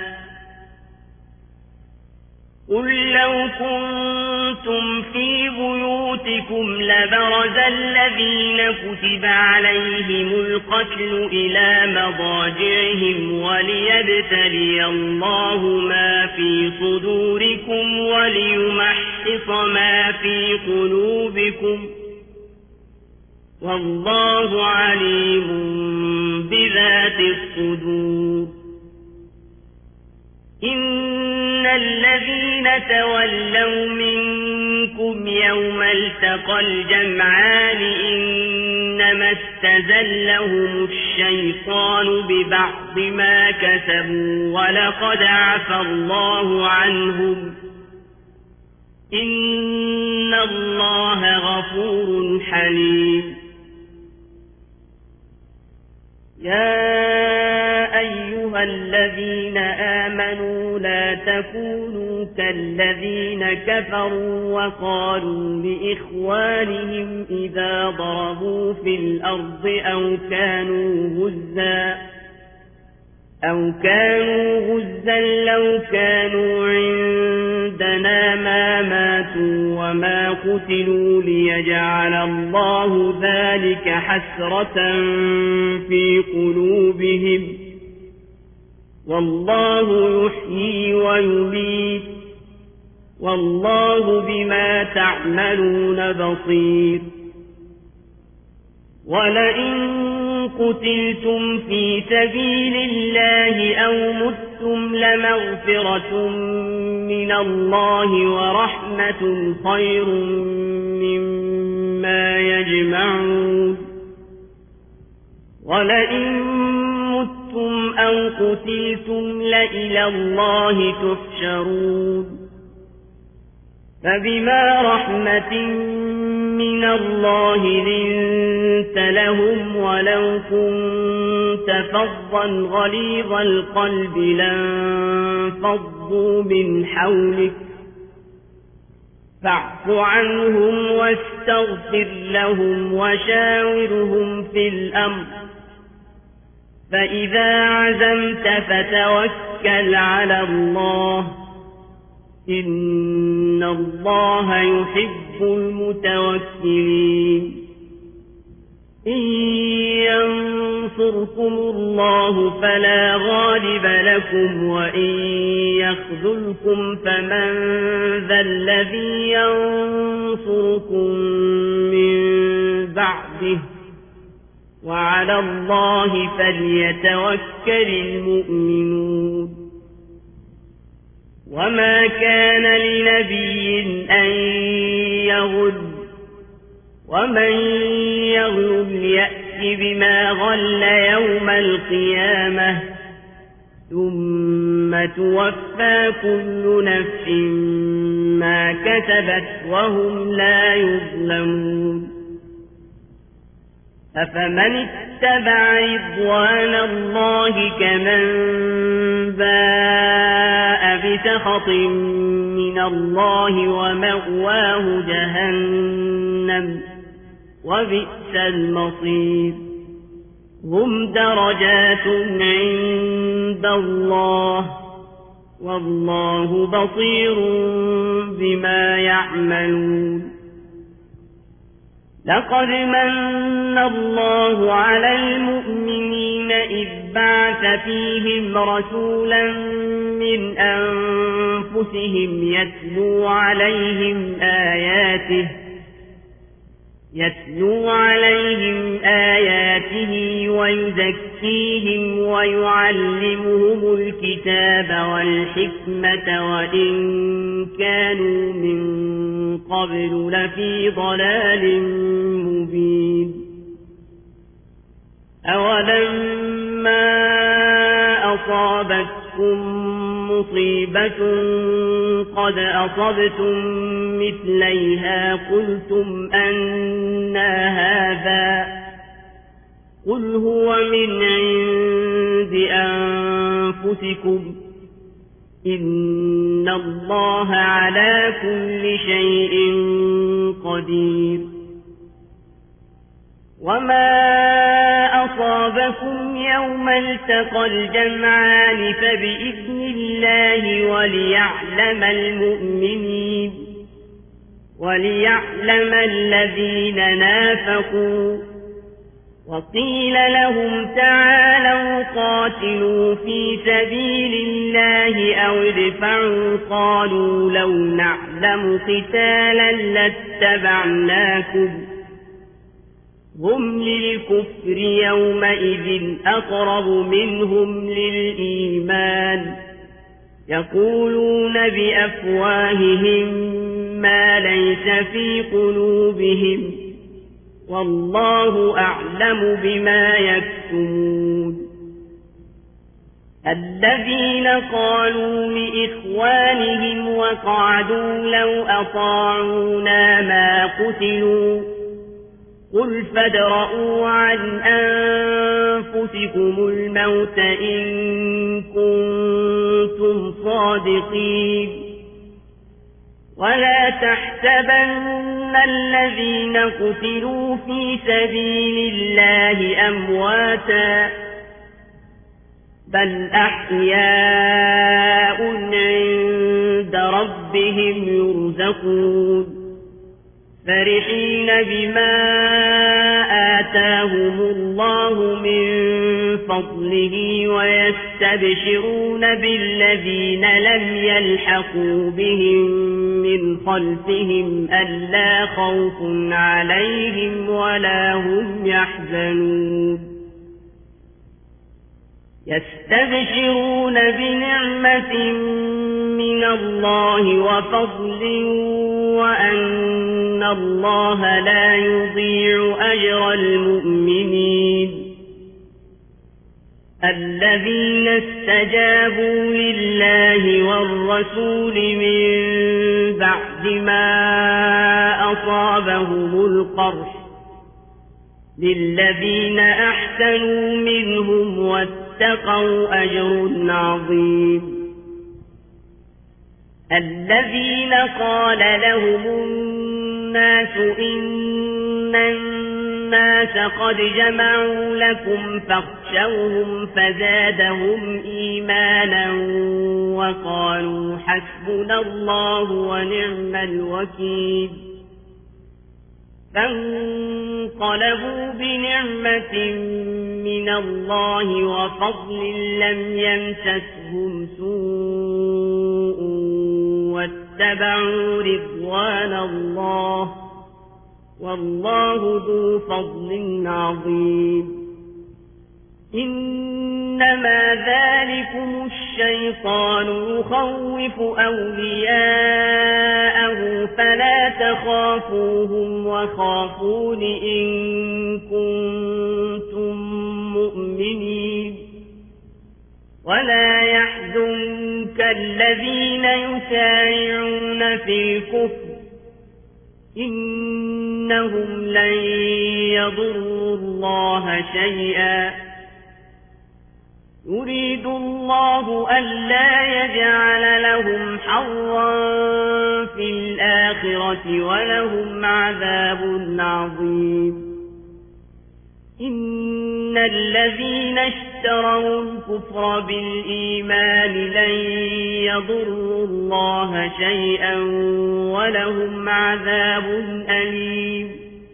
قل لو كنتم في بيوتكم لبرز الذين كتب عليهم القتل إلى مضاجعهم وليبتلي الله ما في صدوركم وليمحص ما في قلوبكم والله عليم بذات الصدور إن الذين تولوا منكم يوم التقى الجمعان إنما استزلهم الشيطان ببعض ما كسبوا ولقد عفى الله عنهم إن الله غفور حليم يا أيها الذين آمنوا لا تكونوا كالذين كفروا وقالوا لإخوانهم إذا ضربوا في الأرض أو كانوا غزا لو كانوا عندنا ما ماتوا وما قتلوا ليجعل الله ذلك حسرة في قلوبهم والله يحيي ويميت والله بما تعملون بصير ولئن قتلتم في سبيل الله أو متم لمغفرة من الله ورحمة خير مما يجمعون ولئن متم أو قتلتم لإلى الله تحشرون فبما رحمة من الله لنت لهم ولو كنت فظا غليظ القلب لانفضوا من حولك فاعف عنهم واستغفر لهم وشاورهم في الأمر فإذا عزمت فتوكل على الله إن الله يحب المتوكلين إن ينصركم الله فلا غالب لكم وإن يخذلكم فمن ذا الذي ينصركم من بعده وعلى الله فليتوكل المؤمنون وما كان لنبي أن يغل ومن يغل يأت بما غل يوم القيامة ثم توفى كل نفس ما كسبت وهم لا يظلمون أفمن اتبع رضوان الله كمن باء بسخط من الله ومأواه جهنم وبئس المصير هم درجات عند الله والله بصير بما يعملون لقد من الله على المؤمنين إذ بعث فيهم رسولا من أنفسهم يتلو عليهم آياته ويزكيهم ويعلمهم الكتاب والحكمة وإن كانوا من قبل لفي ضلال مبين أولما أصابتكم مصيبة قد أصبتم مثليها قلتم أنى هذا قل هو من عند أنفسكم إن الله على كل شيء قدير وما أصابكم يوم التقى الجمعان فبإذن الله وليعلم المؤمنين وليعلم الذين نافقوا وقيل لهم تعالوا قاتلوا في سبيل الله أو ادفعوا قالوا لو نعلم قتالا لاتبعناكم هم للكفر يومئذ أقرب منهم للإيمان يقولون بأفواههم ما ليس في قلوبهم والله أعلم بما يكتمون الذين قالوا لإخوانهم وقعدوا لو أطاعونا ما قتلوا قل فادرءوا عن أنفسكم الموت إن كنتم صادقين ولا تحسبن الذين قتلوا في سبيل الله أمواتا بل أحياء عند ربهم ربهم يرزقون فرحين بما آتاهم الله من فضله ويستبشرون بالذين لم يلحقوا بهم من خلفهم ألا خوف عليهم ولا هم يحزنون يستبشرون بنعمة من الله وفضل وأن الله لا يضيع أجر المؤمنين الذين استجابوا لله والرسول من بعد ما أصابهم القرح للذين أحسنوا منهم واتقوا أجر عظيم الذين قال لهم الناس إن الناس قد جمعوا لكم فاخشوهم فزادهم إيمانا وقالوا حسبنا الله ونعم الوكيل فانقلبوا بنعمة من الله وفضل لم يمسسهم سوء واتبعوا رضوان الله والله ذو فضل عظيم إنما ذلكم الشيطان يخوف أولياءه فلا تخافوهم وخافون إن كنتم مؤمنين ولا يحزنك الذين يسارعون في الكفر إنهم لن يضروا الله شيئا يريد الله ألا يجعل لهم حظا في الآخرة ولهم عذاب عظيم إن الذين اشتروا الكفر بالإيمان لن يضروا الله شيئا ولهم عذاب أليم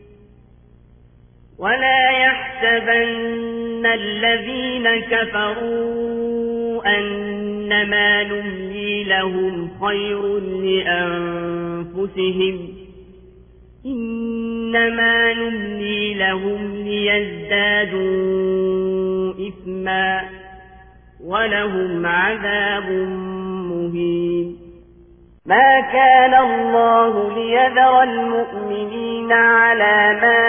ولا يحسبن الذين كفروا أنما نملي لهم خير لأنفسهم إنما نملي لهم ليزدادوا إثما ولهم عذاب مهين ما كان الله ليذر المؤمنين على ما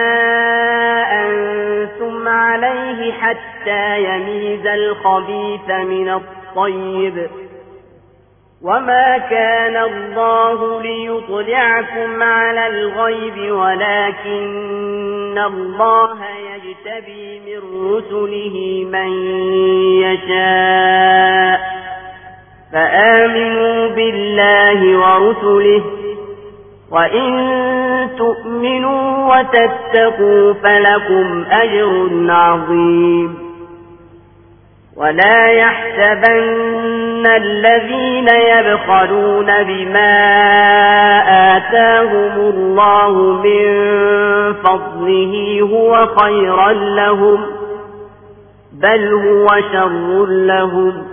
أنتم عليه حتى يميز الخبيث من الطيب وما كان الله ليطلعكم على الغيب ولكن الله يجتبي من رسله من يشاء فآمنوا بالله ورسله وإن تؤمنوا وتتقوا فلكم أجر عظيم ولا يحسبن الذين يبخلون بما آتاهم الله من فضله هو خيرا لهم بل هو شر لهم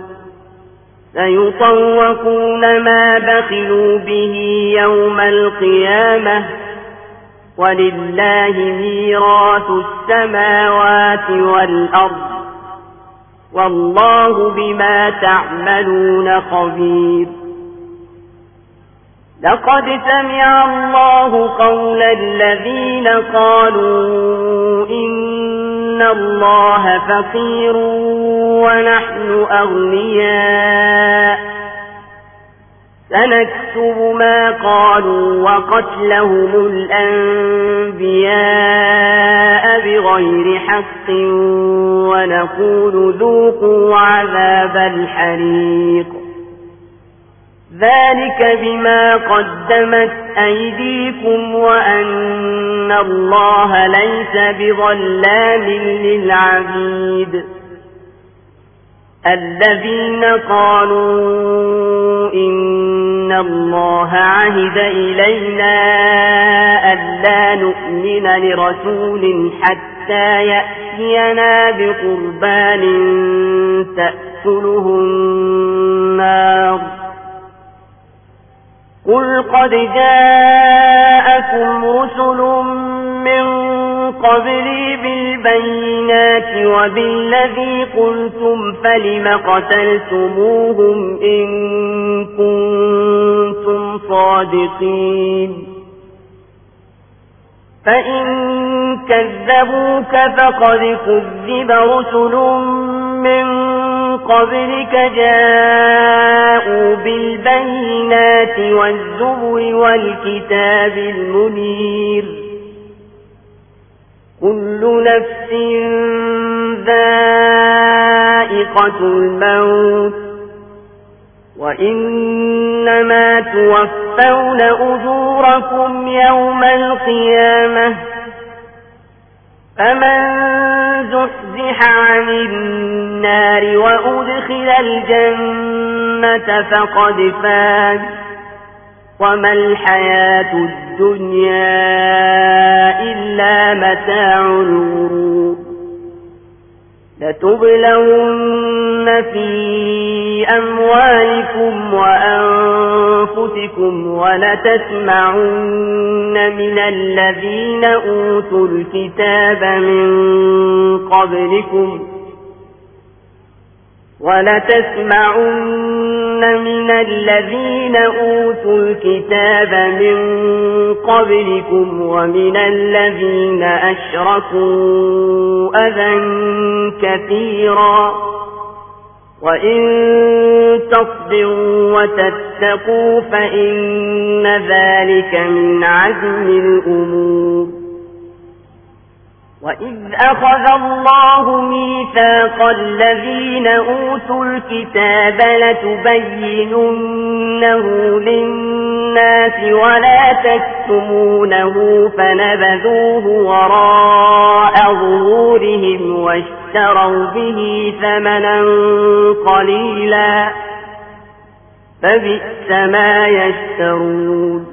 سيطوقون ما بخلوا به يوم القيامة ولله ميراث السماوات والأرض والله بما تعملون خبير لقد سمع الله قول الذين قالوا إن الله فقير ونحن أغنياء سنكتب ما قالوا وقتلهم الأنبياء بغير حق ونقول ذوقوا عذاب الحريق ذلك بما قدمت أيديكم وأن الله ليس بظلام للعبيد الذين قالوا إن الله عهد إلينا ألا نؤمن لرسول حتى يأتينا بقربان تأكله النار قل قد جاءكم رسل من قبلي بالبينات وبالذي قلتم فلم قتلتموهم إن كنتم صادقين فإن كذبوك فقد كذب رسل من قبلك جاءوا بالبينات والزبر والكتاب المنير كل نفس ذائقة الموت وإنما توفون أجوركم يوم القيامة فمن زحزح عن النار وأدخل الجنة فقد فاز وما الحياة الدنيا إلا متاع الغرور لتبلون في أموالكم وأنفسكم ولتسمعن من الذين أوتوا الكتاب من قبلكم ومن الذين أشركوا أذى كثيرا وإن تصبروا وتتقوا فإن ذلك من عزم الأمور وإذ أخذ الله ميثاق الذين أوتوا الكتاب لتبيننه للناس ولا تكتمونه فنبذوه وراء ظهورهم واشتروا به ثمنا قليلا فبئس ما يشترون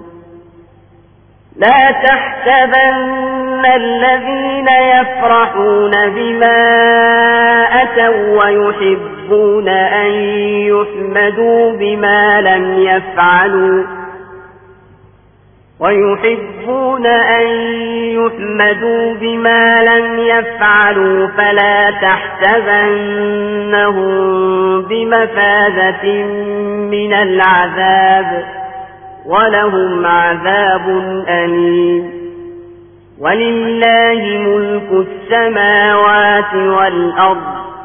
لا تحسبن الذين يفرحون بما أتوا ويحبون أن يحمدوا بما لم يفعلوا فلا تحسبنهم بمفازة من العذاب ولهم عذاب أليم ولله ملك السماوات والأرض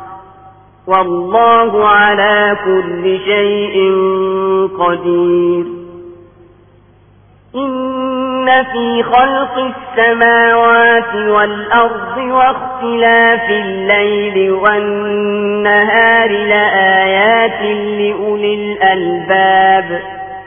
والله على كل شيء قدير إن في خلق السماوات والأرض واختلاف الليل والنهار لآيات لأولي الألباب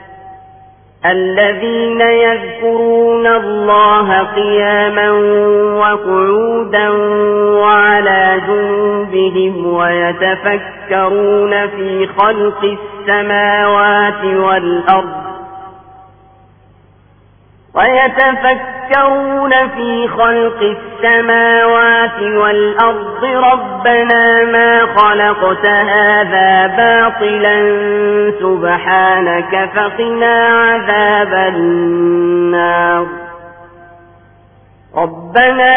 الذين يذكرون الله قياما وقعودا وعلى جنوبهم ويتفكرون في خلق السماوات والأرض ربنا ما خلقت هذا باطلا سبحانك فقنا عذاب النار ربنا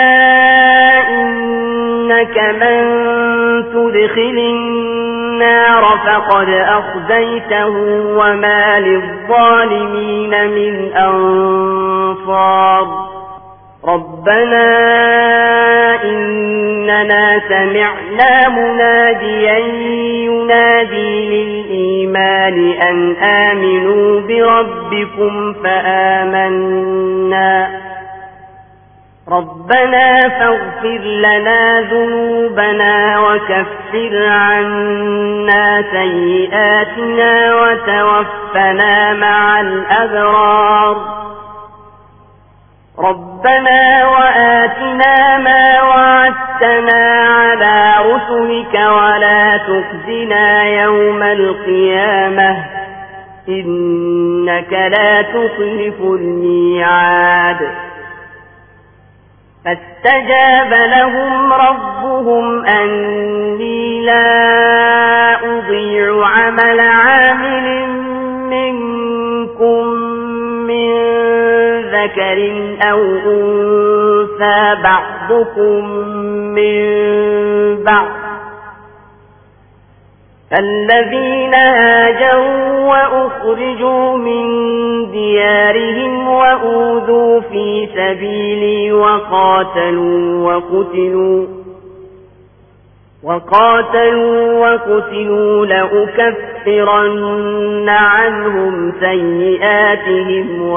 إنك من تدخل النار فقد أخزيته وما للظالمين من أنصار ربنا إننا سمعنا مناديا ينادي للإيمان أن آمنوا بربكم فآمنا ربنا فاغفر لنا ذنوبنا وكفر عنا سيئاتنا وتوفنا مع الأبرار ربنا وآتنا ما وعدتنا على رسلك ولا تخزنا تخزنا يوم القيامة إنك لا تخلف الميعاد فاستجاب لهم ربهم أني لا أضيع عمل عامل منكم من ذكر أو أنثى بعضكم من بعض فالذين هاجروا وأخرجوا من ديارهم وأوذوا في سبيلي وقاتلوا وقتلوا لأكفرن عنهم سيئاتهم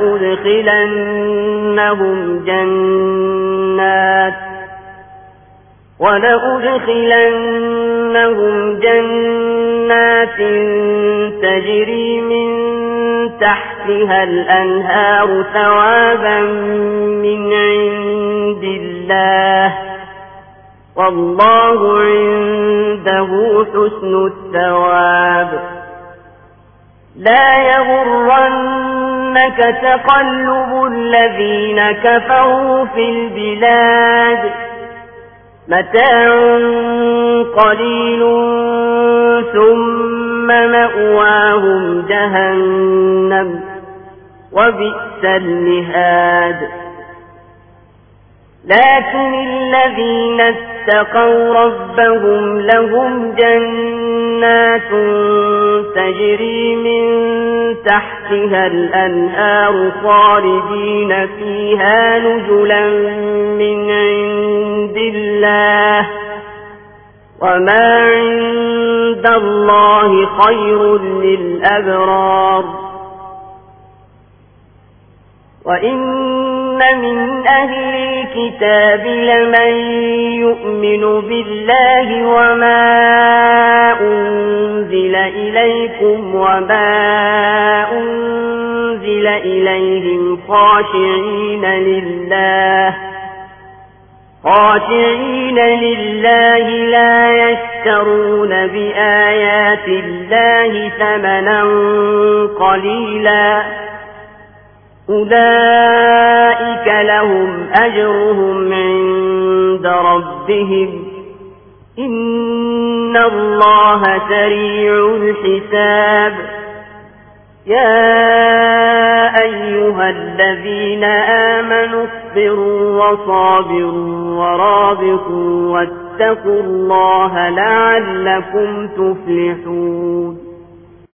ولأدخلنهم جنات تجري من تحتها الأنهار ثوابا من عند الله والله عنده حسن الثواب لا يغرنك تقلب الذين كفروا في البلاد متاع قليل ثم مأواهم جهنم وبئس المهاد لكن الذين اتقوا ربهم لهم جنات تجري من تحتها الأنهار خالدين فيها نزلا من عند الله وما عند الله خير للأبرار وإن من أهل الكتاب لمن يؤمن بالله وما أنزل إليكم وما أنزل إليهم خاشعين لله لا يشترون بآيات الله ثمنا قليلا أولئك لهم أجرهم عند ربهم إن الله سريع الحساب يا أيها الذين آمنوا اصبروا وصابروا ورابطوا واتقوا الله لعلكم تفلحون